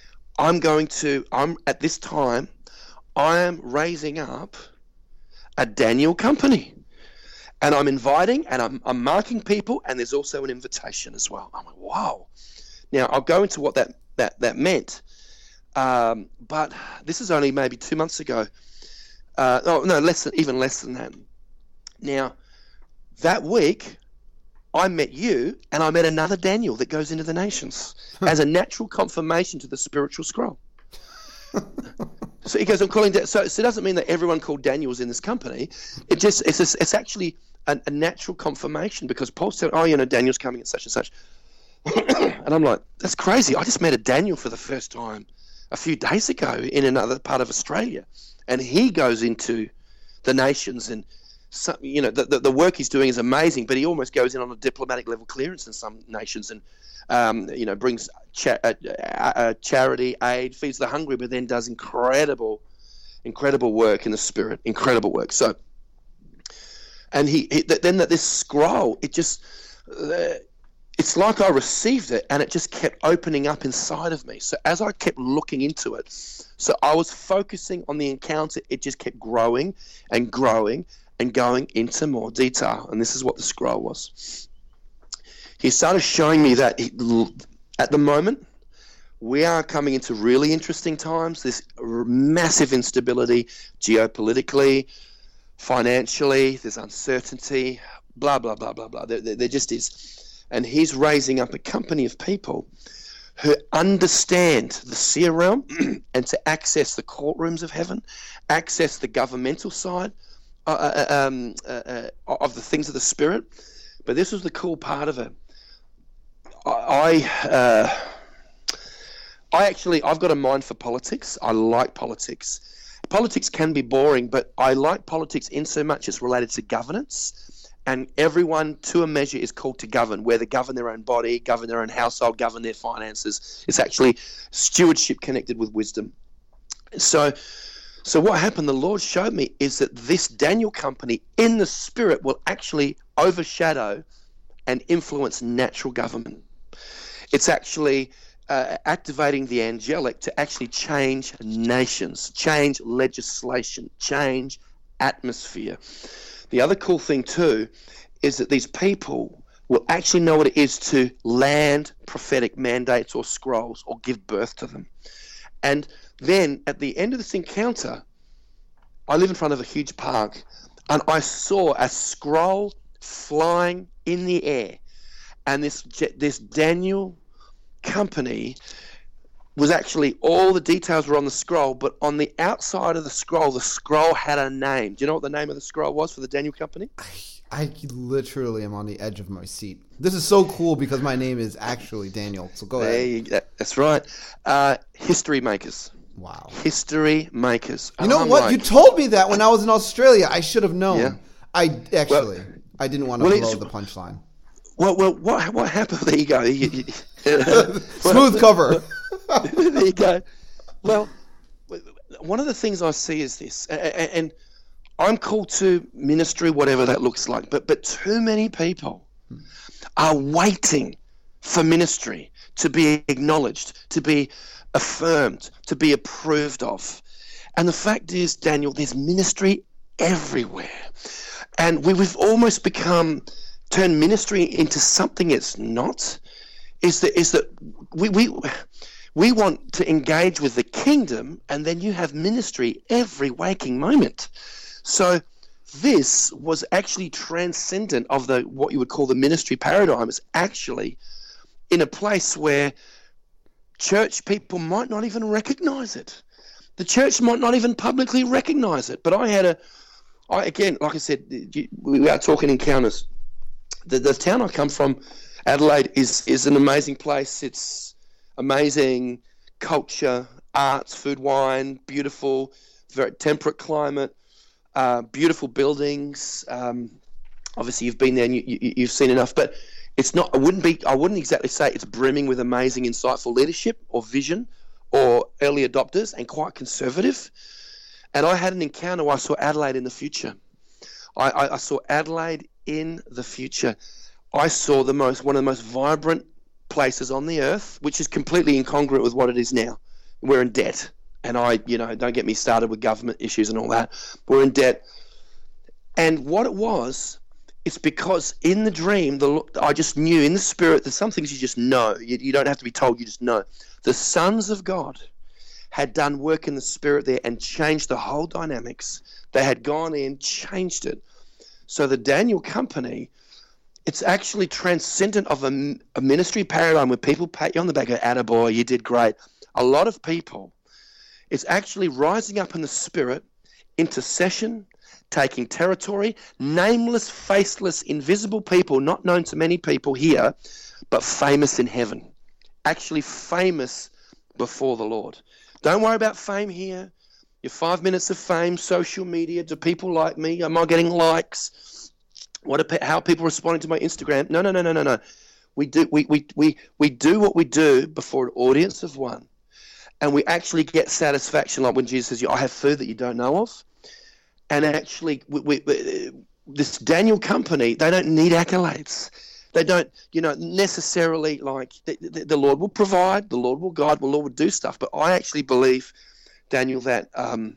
at this time, I am raising up a Daniel company, and I'm inviting, and I'm marking people, and there's also an invitation as well. I'm like, wow. Now, I'll go into what that meant, but this is only maybe 2 months ago. Even less than that. Now, that week, I met you, and I met another Daniel that goes into the nations as a natural confirmation to the spiritual scroll. So he goes, I'm calling. So it doesn't mean that everyone called Daniel's in this company. It's actually a natural confirmation, because Paul said, Daniel's coming at such and such. And I'm like, that's crazy. I just met a Daniel for the first time a few days ago in another part of Australia, and he goes into the nations, and the work he's doing is amazing, but he almost goes in on a diplomatic level clearance in some nations, and brings charity, aid, feeds the hungry, but then does incredible work in the spirit, incredible work. So, and then this scroll, it's like I received it, and it just kept opening up inside of me. So as I kept looking into it, so I was focusing on the encounter, it just kept growing and growing and going into more detail. And this is what the scroll was. He started showing me that at the moment, we are coming into really interesting times. There's massive instability geopolitically, financially, there's uncertainty, blah, blah, blah, blah, blah. There just is. And he's raising up a company of people who understand the seer realm and to access the courtrooms of heaven, access the governmental side of the things of the spirit. But this was the cool part of it. I've got a mind for politics. I like politics. Politics can be boring, but I like politics in so much it's related to governance, and everyone to a measure is called to govern, whether govern their own body, govern their own household, govern their finances. It's actually stewardship connected with wisdom. So what happened, the Lord showed me, is that this Daniel company in the spirit will actually overshadow and influence natural government. It's actually activating the angelic to actually change nations, change legislation, change atmosphere. The other cool thing too is that these people will actually know what it is to land prophetic mandates or scrolls or give birth to them. And then at the end of this encounter, I live in front of a huge park, and I saw a scroll flying in the air, and this Daniel company was actually, all the details were on the scroll, but on the outside of the scroll had a name. Do you know what the name of the scroll was for the Daniel company? I literally am on the edge of my seat. This is so cool because my name is actually Daniel. So go ahead. That's right. History makers. Wow. History makers. You know what? You told me that when I was in Australia. I should have known. Yeah. I didn't want to blow the punchline. Well, what happened? There you go. Smooth cover. There you go. Well, one of the things I see is this, and I'm called to ministry, whatever that looks like, but too many people are waiting for ministry to be acknowledged, to be affirmed, to be approved of. And the fact is, Daniel, there's ministry everywhere. And we've almost turned ministry into something it's not. Is that we want to engage with the kingdom, and then you have ministry every waking moment. So this was actually transcendent of what you would call the ministry paradigm. It's actually in a place where church people might not even recognize it. The church might not even publicly recognize it. But again, like I said, we are talking encounters. The town I come from, Adelaide, is an amazing place. It's amazing culture, arts, food, wine, beautiful, very temperate climate, beautiful buildings. Obviously, you've been there and you've seen enough. But it's not. I wouldn't exactly say it's brimming with amazing, insightful leadership or vision or early adopters, and quite conservative. And I had an encounter where I saw Adelaide in the future. I saw Adelaide in the future. I saw one of the most vibrant places on the earth, which is completely incongruent with what it is now. We're in debt. And don't get me started with government issues and all that. We're in debt. And what it was, it's because in the dream, I just knew in the spirit, there's some things you just know. You don't have to be told, you just know. The sons of God had done work in the spirit there and changed the whole dynamics. They had gone in, changed it. So the Daniel Company, it's actually transcendent of a ministry paradigm where people pat you on the back, go, attaboy, you did great. A lot of people, it's actually rising up in the spirit, intercession, taking territory, nameless, faceless, invisible people, not known to many people here, but famous in heaven. Actually famous before the Lord. Don't worry about fame here. Your 5 minutes of fame, social media. Do people like me? Am I getting likes? How are people responding to my Instagram? No. We do what we do before an audience of one, and we actually get satisfaction, like when Jesus says, "I have food that you don't know of." And actually, this Daniel Company, they don't need accolades. They don't, necessarily like the Lord will provide, the Lord will guide, the Lord will do stuff. But I actually believe, Daniel, that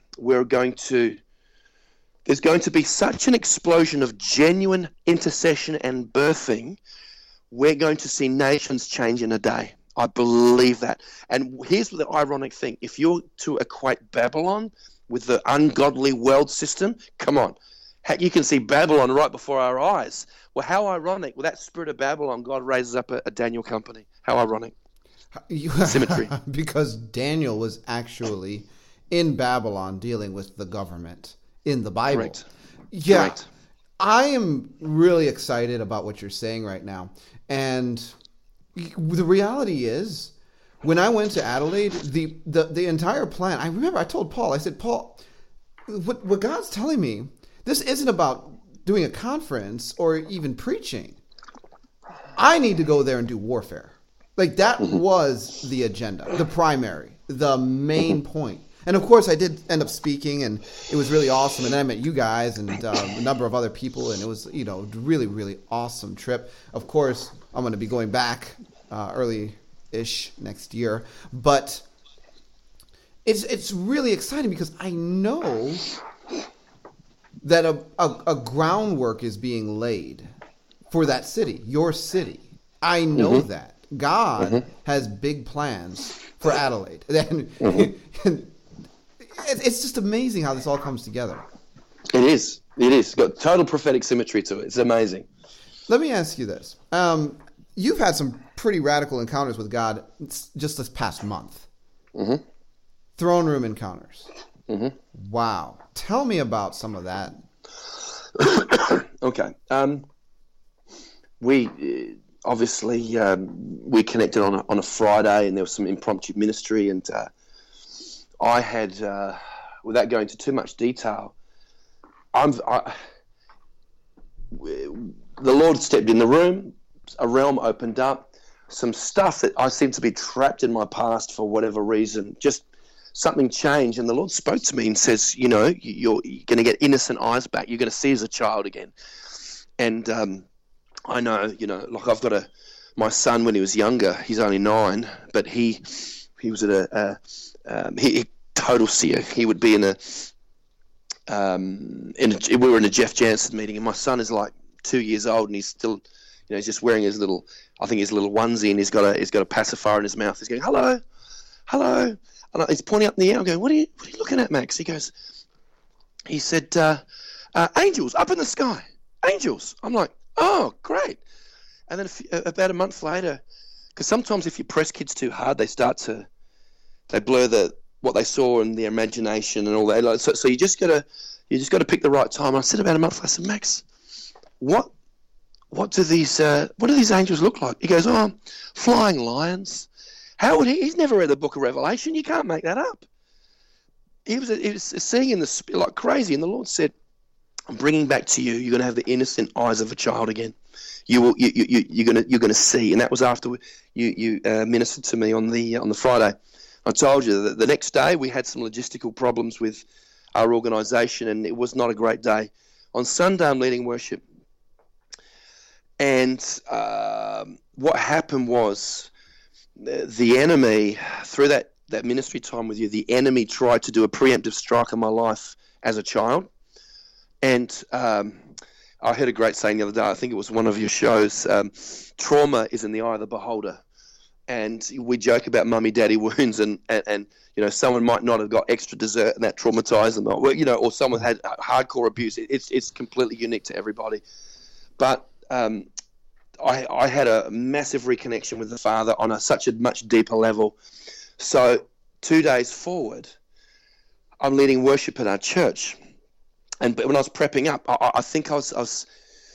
there's going to be such an explosion of genuine intercession and birthing. We're going to see nations change in a day. I believe that. And here's the ironic thing. If you're to equate Babylon with the ungodly world system, come on. You can see Babylon right before our eyes. Well, how ironic. With that spirit of Babylon, God raises up a Daniel Company. How ironic. Symmetry. Because Daniel was actually in Babylon dealing with the government in the Bible. Correct. Yeah. Correct. I am really excited about what you're saying right now. And the reality is, when I went to Adelaide, the entire plan, I remember I told Paul, I said, Paul, what God's telling me, this isn't about doing a conference or even preaching. I need to go there and do warfare. Like that was the agenda, the primary, the main point. And of course I did end up speaking, and it was really awesome. And then I met you guys and a number of other people, and it was, really, really awesome trip. Of course, I'm going to be going back early-ish next year, but it's really exciting because I know that a groundwork is being laid for that city, your city. I know that. God has big plans for Adelaide. And it's just amazing how this all comes together. It is. It's got total prophetic symmetry to it. It's amazing. Let me ask you this. You've had some pretty radical encounters with God just this past month. Throne room encounters. Wow. Tell me about some of that. Okay. We obviously we connected on a Friday, and there was some impromptu ministry, and I had, without going into too much detail, the Lord stepped in the room, a realm opened up, some stuff that I seemed to be trapped in my past for whatever reason, just something changed, and the Lord spoke to me and says, you know, you're going to get innocent eyes back. You're going to see as a child again. And I know, you know, like I've got my son when he was younger. He's only 9, but he was at he total seer. He would be we were in a Jeff Jansen meeting, and my son is like 2 years old, and he's still, you know, he's just wearing his little onesie, and he's got a pacifier in his mouth. He's going, hello, and he's pointing up in the air. I'm going, what are you looking at, Max? He said, angels up in the sky, angels. I'm like, oh, great. And then about a month later, because sometimes if you press kids too hard, they blur what they saw in their imagination and all that. So you just got to pick the right time. And I said about a month later, I said, Max, what do these angels look like? He goes, oh, flying lions. How would he's never read the book of Revelation. You can't make that up. He was seeing in the spirit like crazy, and the Lord said, I'm bringing back to you. You're going to have the innocent eyes of a child again. You're going to see. And that was after you ministered to me on the Friday. I told you that the next day we had some logistical problems with our organisation, and it was not a great day. On Sunday, I'm leading worship, and what happened was the enemy, through that ministry time with you, the enemy tried to do a preemptive strike on my life as a child. And I heard a great saying the other day, I think it was one of your shows, trauma is in the eye of the beholder. And we joke about mummy daddy wounds, and you know, someone might not have got extra dessert and that traumatized them, or, you know, or someone had hardcore abuse. It's completely unique to everybody. But I had a massive reconnection with the Father on such a much deeper level. So 2 days forward, I'm leading worship at our church, and when I was prepping up, I think I thought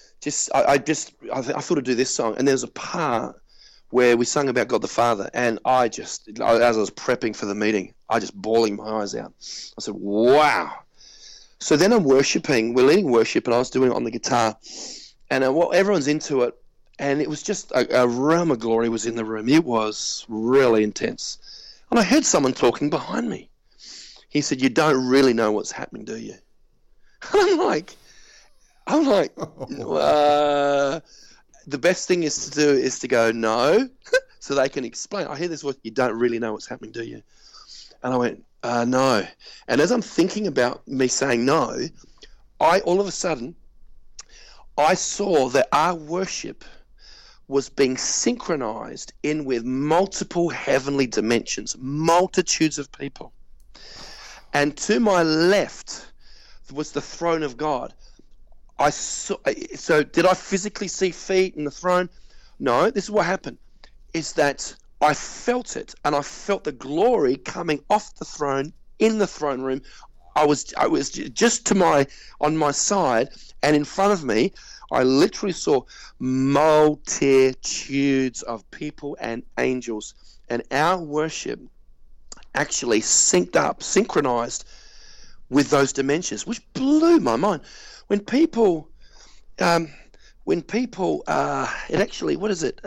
to do this song, and there's a part where we sung about God the Father, and as I was prepping for the meeting, I just bawling my eyes out. I said, wow. So then we're leading worship, and I was doing it on the guitar, and everyone's into it, and it was just a realm of glory was in the room. It was really intense. And I heard someone talking behind me. He said, you don't really know what's happening, do you? And I'm like, the best thing is to do is to go, no, so they can explain. I hear this voice, you don't really know what's happening, do you? And I went, no. And as I'm thinking about me saying no, all of a sudden, I saw that our worship was being synchronized in with multiple heavenly dimensions, multitudes of people. And to my left was the throne of God. So did I physically see feet in the throne? No, this is what happened, is that I felt it, and I felt the glory coming off the throne in the throne room. I was just on my side, and in front of me, I literally saw multitudes of people and angels, and our worship actually synchronized with those dimensions, which blew my mind. When people, it actually, what is it?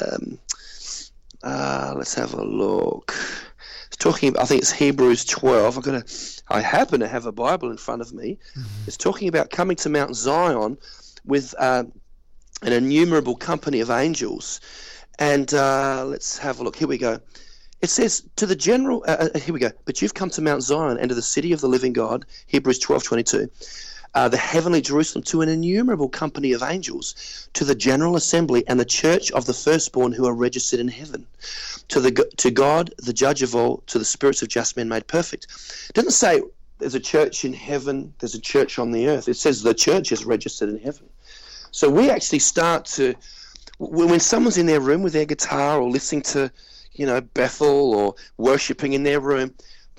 Let's have a look. It's talking. I think it's Hebrews 12. I happen to have a Bible in front of me. Mm-hmm. It's talking about coming to Mount Zion with an innumerable company of angels, and let's have a look. Here we go. It says to the general. Here we go. But you've come to Mount Zion and to the city of the living God. Hebrews 12:22. The heavenly Jerusalem, to an innumerable company of angels, to the general assembly and the church of the firstborn who are registered in heaven, to God, the judge of all, to the spirits of just men made perfect. It doesn't say there's a church in heaven, there's a church on the earth. It says the church is registered in heaven. So we actually start to, when someone's in their room with their guitar or listening to, you know, Bethel or worshiping in their room,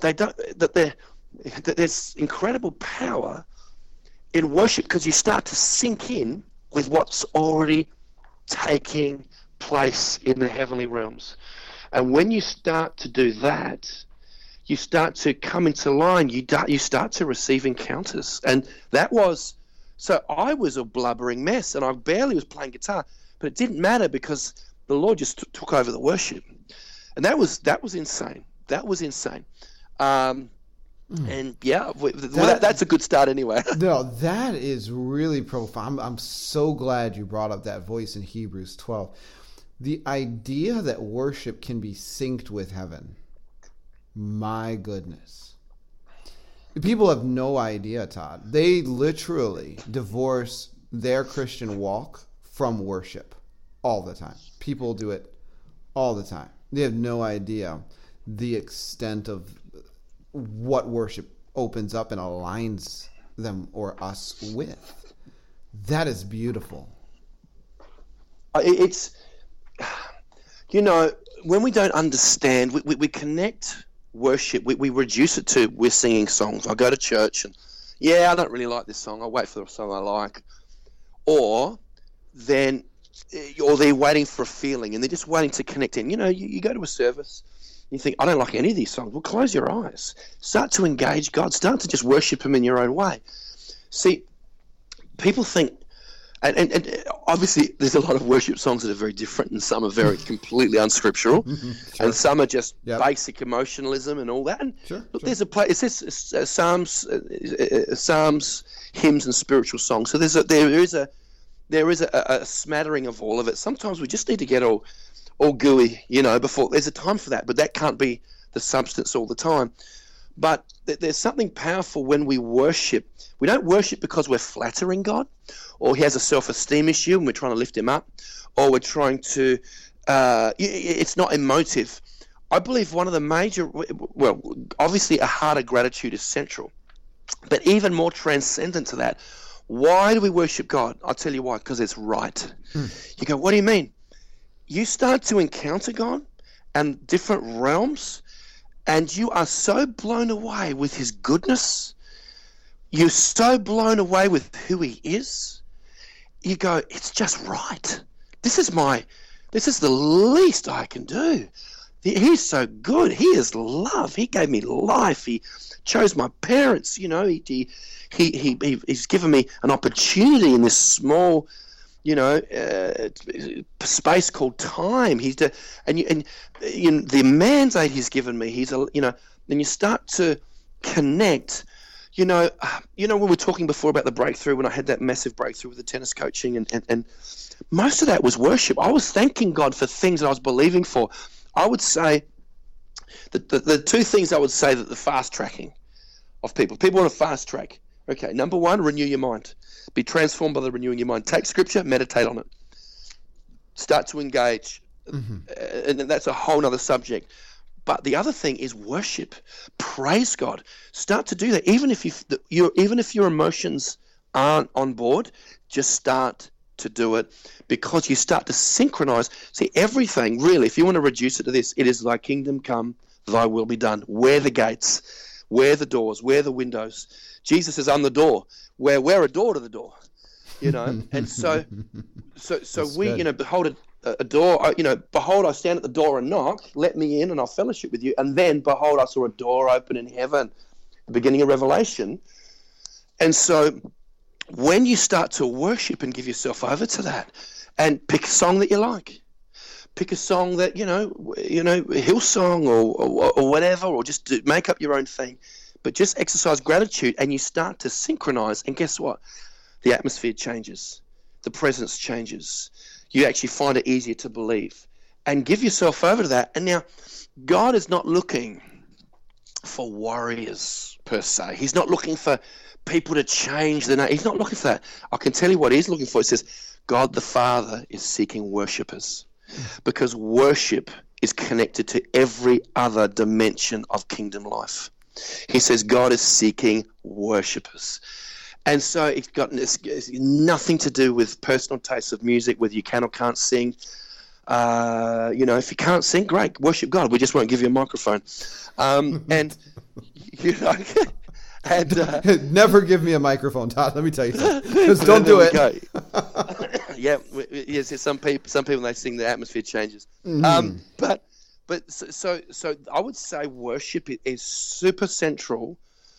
there's incredible power in worship, because you start to sink in with what's already taking place in the heavenly realms. And when you start to do that, you start to come into line, you start to receive encounters. And so I was a blubbering mess, and I barely was playing guitar, but it didn't matter because the Lord just took over the worship. And that was insane. That was insane. And yeah, that's a good start anyway. No, that is really profound. I'm so glad you brought up that voice in Hebrews 12. The idea that worship can be synced with heaven. My goodness. People have no idea, Todd. They literally divorce their Christian walk from worship all the time. People do it all the time. They have no idea the extent of what worship opens up and aligns them or us with. That is beautiful. It's, when we don't understand, we connect worship, we reduce it to we're singing songs. I go to church and, I don't really like this song. I'll wait for the song I like. Or they're waiting for a feeling and they're just waiting to connect in. You go to a service, you think, I don't like any of these songs. Well, close your eyes. Start to engage God. Start to just worship him in your own way. See, people think, and obviously there's a lot of worship songs that are very different, and some are very completely unscriptural, sure. And some are just basic emotionalism and all that. And look, there's a place. It says Psalms, hymns, and spiritual songs. So there is a smattering of all of it. Sometimes we just need to get all gooey, before there's a time for that, but that can't be the substance all the time. But there's something powerful when we worship. We don't worship because we're flattering God, or he has a self-esteem issue and we're trying to lift him up, or we're trying to, it's not emotive. I believe one of the major, obviously a heart of gratitude is central, but even more transcendent to that, why do we worship God? I'll tell you why, because it's right. You go, what do you mean? You start to encounter God and different realms, and you are so blown away with his goodness. You're so blown away with who he is. You go, it's just right. This is the least I can do. He's so good. He is love. He gave me life. He chose my parents. He's given me an opportunity in this small, space called time. The mandate he's given me. Then you start to connect. When we were talking before about the breakthrough, when I had that massive breakthrough with the tennis coaching, and most of that was worship. I was thanking God for things that I was believing for. I would say that the two things I would say that the fast tracking of people want to fast track. Okay, number one, renew your mind. Be transformed by the renewing your mind. Take scripture, meditate on it. Start to engage. And that's a whole other subject. But the other thing is worship. Praise God. Start to do that. Even if your emotions aren't on board, just start to do it, because you start to synchronize. See, everything really, if you want to reduce it to this, it is thy kingdom come, thy will be done. Where the gates, where the doors, where the windows. Jesus says, I'm the door. We're a door to the door, and so we, good. Behold a door, behold, I stand at the door and knock, let me in and I'll fellowship with you. And then behold, I saw a door open in heaven, the beginning of Revelation. And so when you start to worship and give yourself over to that, and pick a song that you like, pick a song that, Hillsong or whatever, or just make up your own thing. But just exercise gratitude, and you start to synchronize. And guess what? The atmosphere changes. The presence changes. You actually find it easier to believe. And give yourself over to that. And now, God is not looking for warriors, per se. He's not looking for people to change the name. He's not looking for that. I can tell you what he's looking for. It says, God the Father is seeking worshipers. Because worship is connected to every other dimension of kingdom life. He says God is seeking worshippers. And so it's nothing to do with personal tastes of music, whether you can or can't sing. If you can't sing, great, worship God. We just won't give you a microphone. And never give me a microphone, Todd. Let me tell you something. Just don't do it. Yes, some people they sing, the atmosphere changes. But so I would say worship is super central.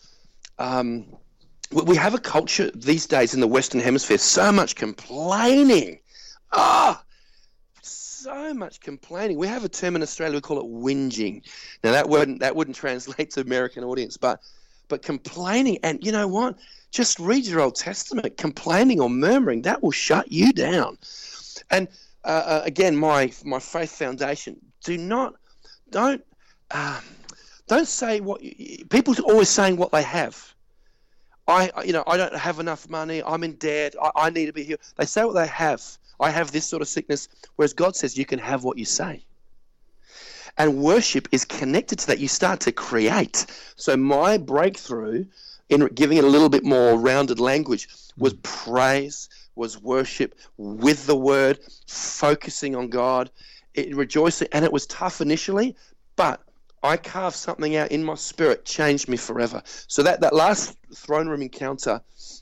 We have a culture these days in the Western Hemisphere, so much complaining. So so much complaining. We have a term in Australia, we call it whinging. Now that wouldn't translate to American audience, but complaining. And you know what? Just read your Old Testament. Complaining or murmuring, that will shut you down. And again, my faith foundation. Don't say what people are always saying what they have. I don't have enough money. I'm in debt. I need to be healed. They say what they have. I have this sort of sickness. Whereas God says you can have what you say. And worship is connected to that. You start to create. So my breakthrough in giving it a little bit more rounded language was praise, was worship with the word, focusing on God, rejoicing. And it was tough initially, but I carved something out in my spirit, changed me forever. So that last throne room encounter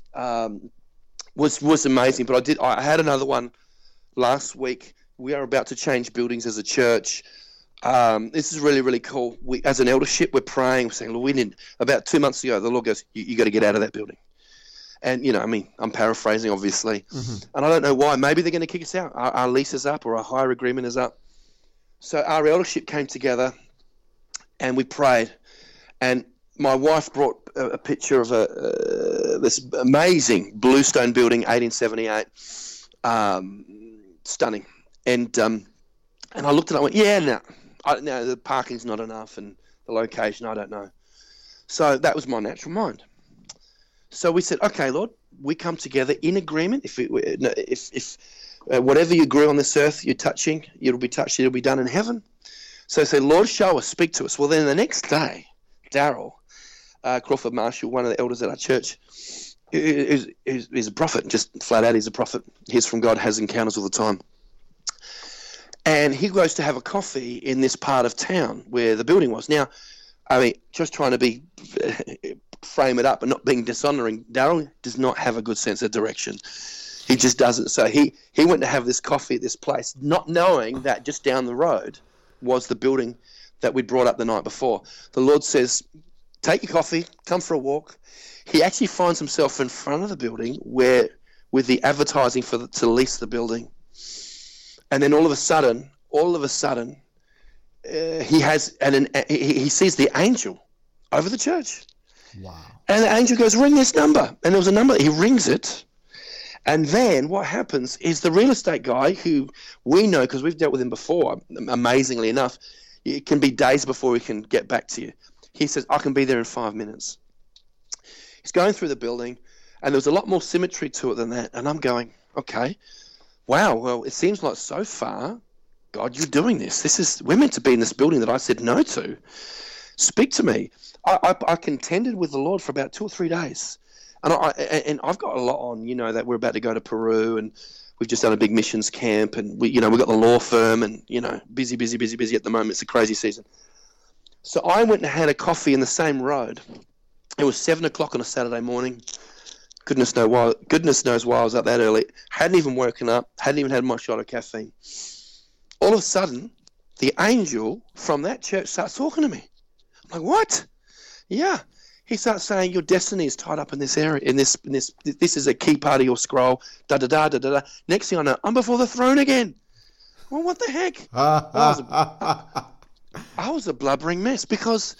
was amazing. But I had another one last week. We are about to change buildings as a church. This is really, really cool. We, as an eldership, we're praying. We're saying, Lord, we need. About 2 months ago, the Lord goes, you got to get out of that building. And, I'm paraphrasing, obviously. Mm-hmm. And I don't know why. Maybe they're going to kick us out. Our lease is up or our hire agreement is up. So our eldership came together and we prayed. And my wife brought a picture of this amazing bluestone building, 1878. Stunning. And I looked at it and went, yeah, no, the parking's not enough and the location, I don't know. So that was my natural mind. So we said, okay, Lord, we come together in agreement. If whatever you agree on this earth you're touching, it'll be touched, it'll be done in heaven. So I said, Lord, show us, speak to us. Well, then the next day, Daryl Crawford Marshall, one of the elders at our church, is a prophet, just flat out, he's a prophet. He's from God, has encounters all the time. And he goes to have a coffee in this part of town where the building was. Now, I mean, just trying to frame it up and not being dishonoring, Daryl does not have a good sense of direction. He just doesn't. So he went to have this coffee at this place, not knowing that just down the road was the building that we'd brought up the night before. The Lord says, take your coffee, come for a walk. He actually finds himself in front of the building with the advertising to lease the building. And then all of a sudden, he sees the angel over the church. Wow. And the angel goes, ring this number. And there was a number. He rings it. And then what happens is the real estate guy, who we know because we've dealt with him before, amazingly enough, it can be days before we can get back to you. He says, I can be there in 5 minutes. He's going through the building, and there's a lot more symmetry to it than that. And I'm going, okay, wow, well, it seems like so far, God, you're doing this. We're meant to be in this building that I said no to. Speak to me. I contended with the Lord for about 2 or 3 days. And I've got a lot on, that we're about to go to Peru, and we've just done a big missions camp, and we've got the law firm, and, busy at the moment. It's a crazy season. So I went and had a coffee in the same road. It was 7 o'clock on a Saturday morning. Goodness knows why I was up that early. Hadn't even woken up. Hadn't even had my shot of caffeine. All of a sudden, the angel from that church starts talking to me. I'm like, what? Yeah. He starts saying your destiny is tied up in this area. This is a key part of your scroll. Da da da da da. Next thing I know, I'm before the throne again. Well, what the heck? I was a blubbering mess because.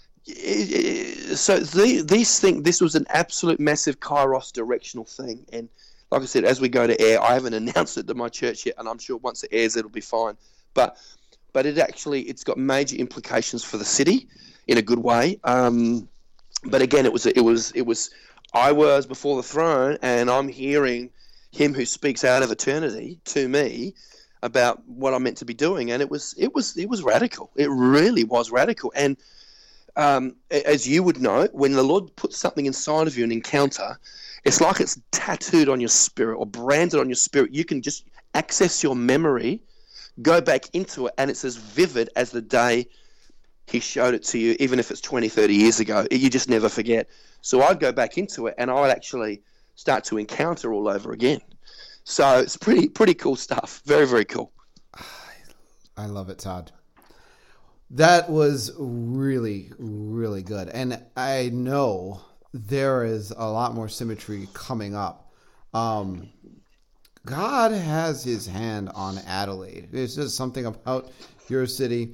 So these things. This was an absolute massive Kairos directional thing, and like I said, as we go to air, I haven't announced it to my church yet, and I'm sure once it airs, it'll be fine. But it's got major implications for the city in a good way. But again, it was I was before the throne, and I'm hearing him who speaks out of eternity to me about what I'm meant to be doing, and it was radical. It really was radical. And as you would know, when the Lord puts something inside of you, an encounter, it's like it's tattooed on your spirit or branded on your spirit. You can just access your memory, go back into it, and it's as vivid as the day he showed it to you, even if it's 20, 30 years ago. You just never forget. So I'd go back into it, and I'd actually start to encounter all over again. So it's pretty cool stuff. Very, very cool. I love it, Todd. That was really, really good. And I know there is a lot more symmetry coming up. God God has his hand on Adelaide. There's just something about your city.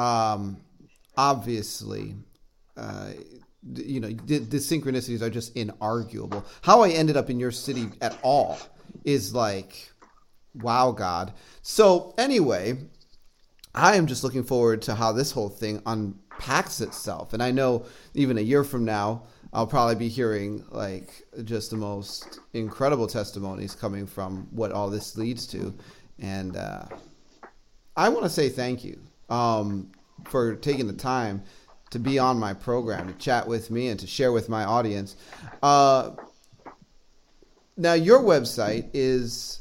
Obviously, the synchronicities are just inarguable. How I ended up in your city at all is like, wow, God. So anyway, I am just looking forward to how this whole thing unpacks itself. And I know even a year from now, I'll probably be hearing like just the most incredible testimonies coming from what all this leads to. And I want to say thank you for taking the time to be on my program, to chat with me and to share with my audience. Now, your website is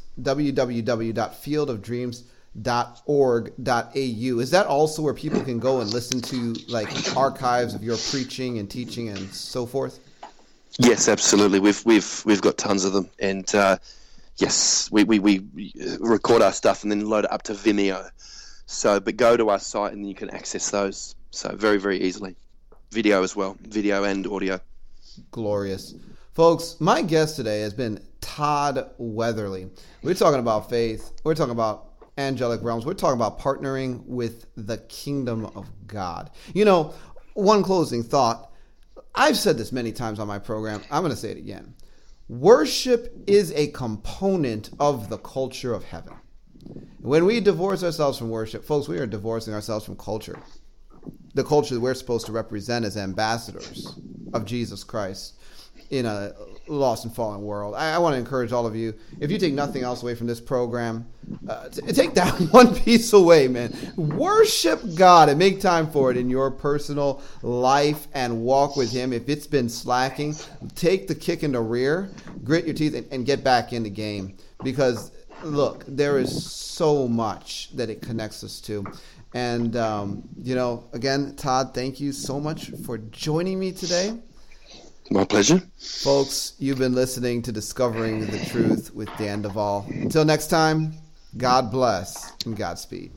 www.fieldofdreams.org.au. Is that also where people can go and listen to like archives of your preaching and teaching and so forth? Yes, absolutely. We've got tons of them, and yes, we record our stuff and then load it up to Vimeo. So, but go to our site and you can access those. So very, very easily. Video as well, video and audio. Glorious. Folks, my guest today has been Todd Weatherly. We're talking about faith. We're talking about angelic realms. We're talking about partnering with the kingdom of God. You know, one closing thought. I've said this many times on my program. I'm going to say it again. Worship is a component of the culture of heaven. When we divorce ourselves from worship, folks, we are divorcing ourselves from culture. The culture that we're supposed to represent as ambassadors of Jesus Christ in a lost and fallen world. I want to encourage all of you, if you take nothing else away from this program, take that one piece away, man. Worship God and make time for it in your personal life and walk with him. If it's been slacking, take the kick in the rear, grit your teeth, and get back in the game. Because, look, there is so much that it connects us to. And, again, Todd, thank you so much for joining me today. My pleasure. Folks, you've been listening to Discovering the Truth with Dan Duvall. Until next time, God bless and Godspeed.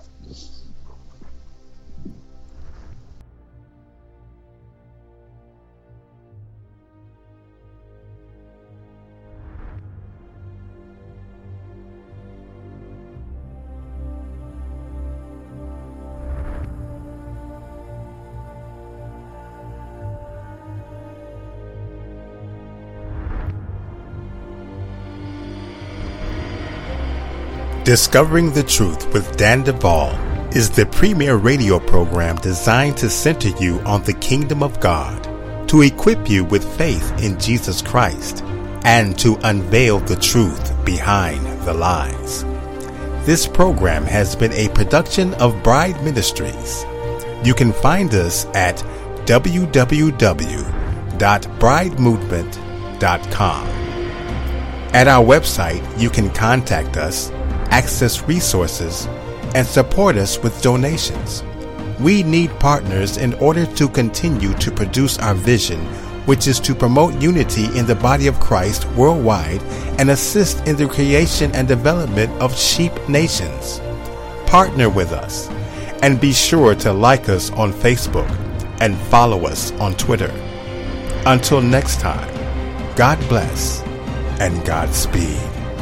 Discovering the Truth with Dan Duvall is the premier radio program designed to center you on the kingdom of God, to equip you with faith in Jesus Christ, and to unveil the truth behind the lies. This program has been a production of Bride Ministries. You can find us at www.bridemovement.com. At our website, you can contact us, access resources, and support us with donations. We need partners in order to continue to produce our vision, which is to promote unity in the body of Christ worldwide and assist in the creation and development of sheep nations. Partner with us and be sure to like us on Facebook and follow us on Twitter. Until next time, God bless and Godspeed.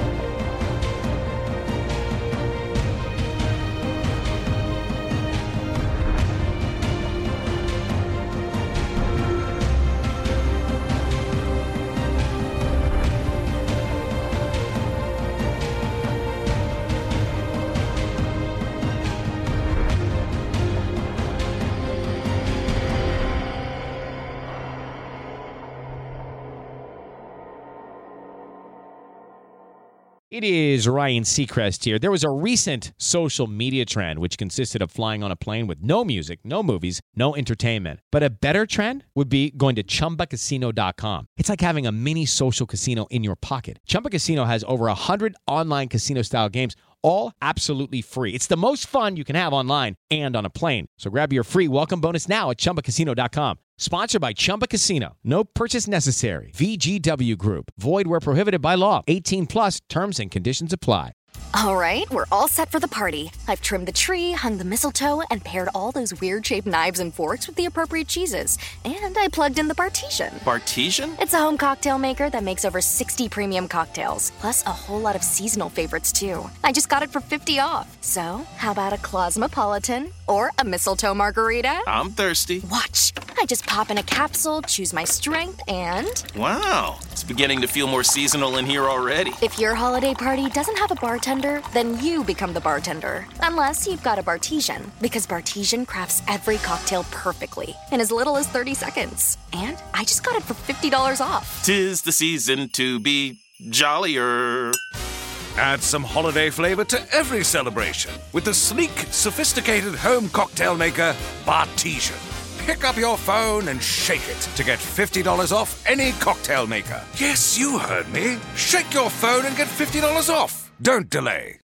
It is Ryan Seacrest here. There was a recent social media trend which consisted of flying on a plane with no music, no movies, no entertainment. But a better trend would be going to ChumbaCasino.com. It's like having a mini social casino in your pocket. Chumba Casino has over 100 online casino-style games, all absolutely free. It's the most fun you can have online and on a plane. So grab your free welcome bonus now at ChumbaCasino.com. Sponsored by Chumba Casino. No purchase necessary. VGW Group. Void where prohibited by law. 18 plus terms and conditions apply. All right, we're all set for the party. I've trimmed the tree, hung the mistletoe, and paired all those weird-shaped knives and forks with the appropriate cheeses. And I plugged in the Bartesian. Bartesian? It's a home cocktail maker that makes over 60 premium cocktails, plus a whole lot of seasonal favorites, too. I just got it for $50 off. So, how about a Cosmopolitan or a mistletoe margarita? I'm thirsty. Watch. I just pop in a capsule, choose my strength, and... Wow, it's beginning to feel more seasonal in here already. If your holiday party doesn't have a bartender, then you become the bartender. Unless you've got a Bartesian, because Bartesian crafts every cocktail perfectly in as little as 30 seconds. And I just got it for $50 off. 'Tis the season to be jollier. Add some holiday flavor to every celebration with the sleek, sophisticated home cocktail maker, Bartesian. Pick up your phone and shake it to get $50 off any cocktail maker. Yes, you heard me. Shake your phone and get $50 off. Don't delay.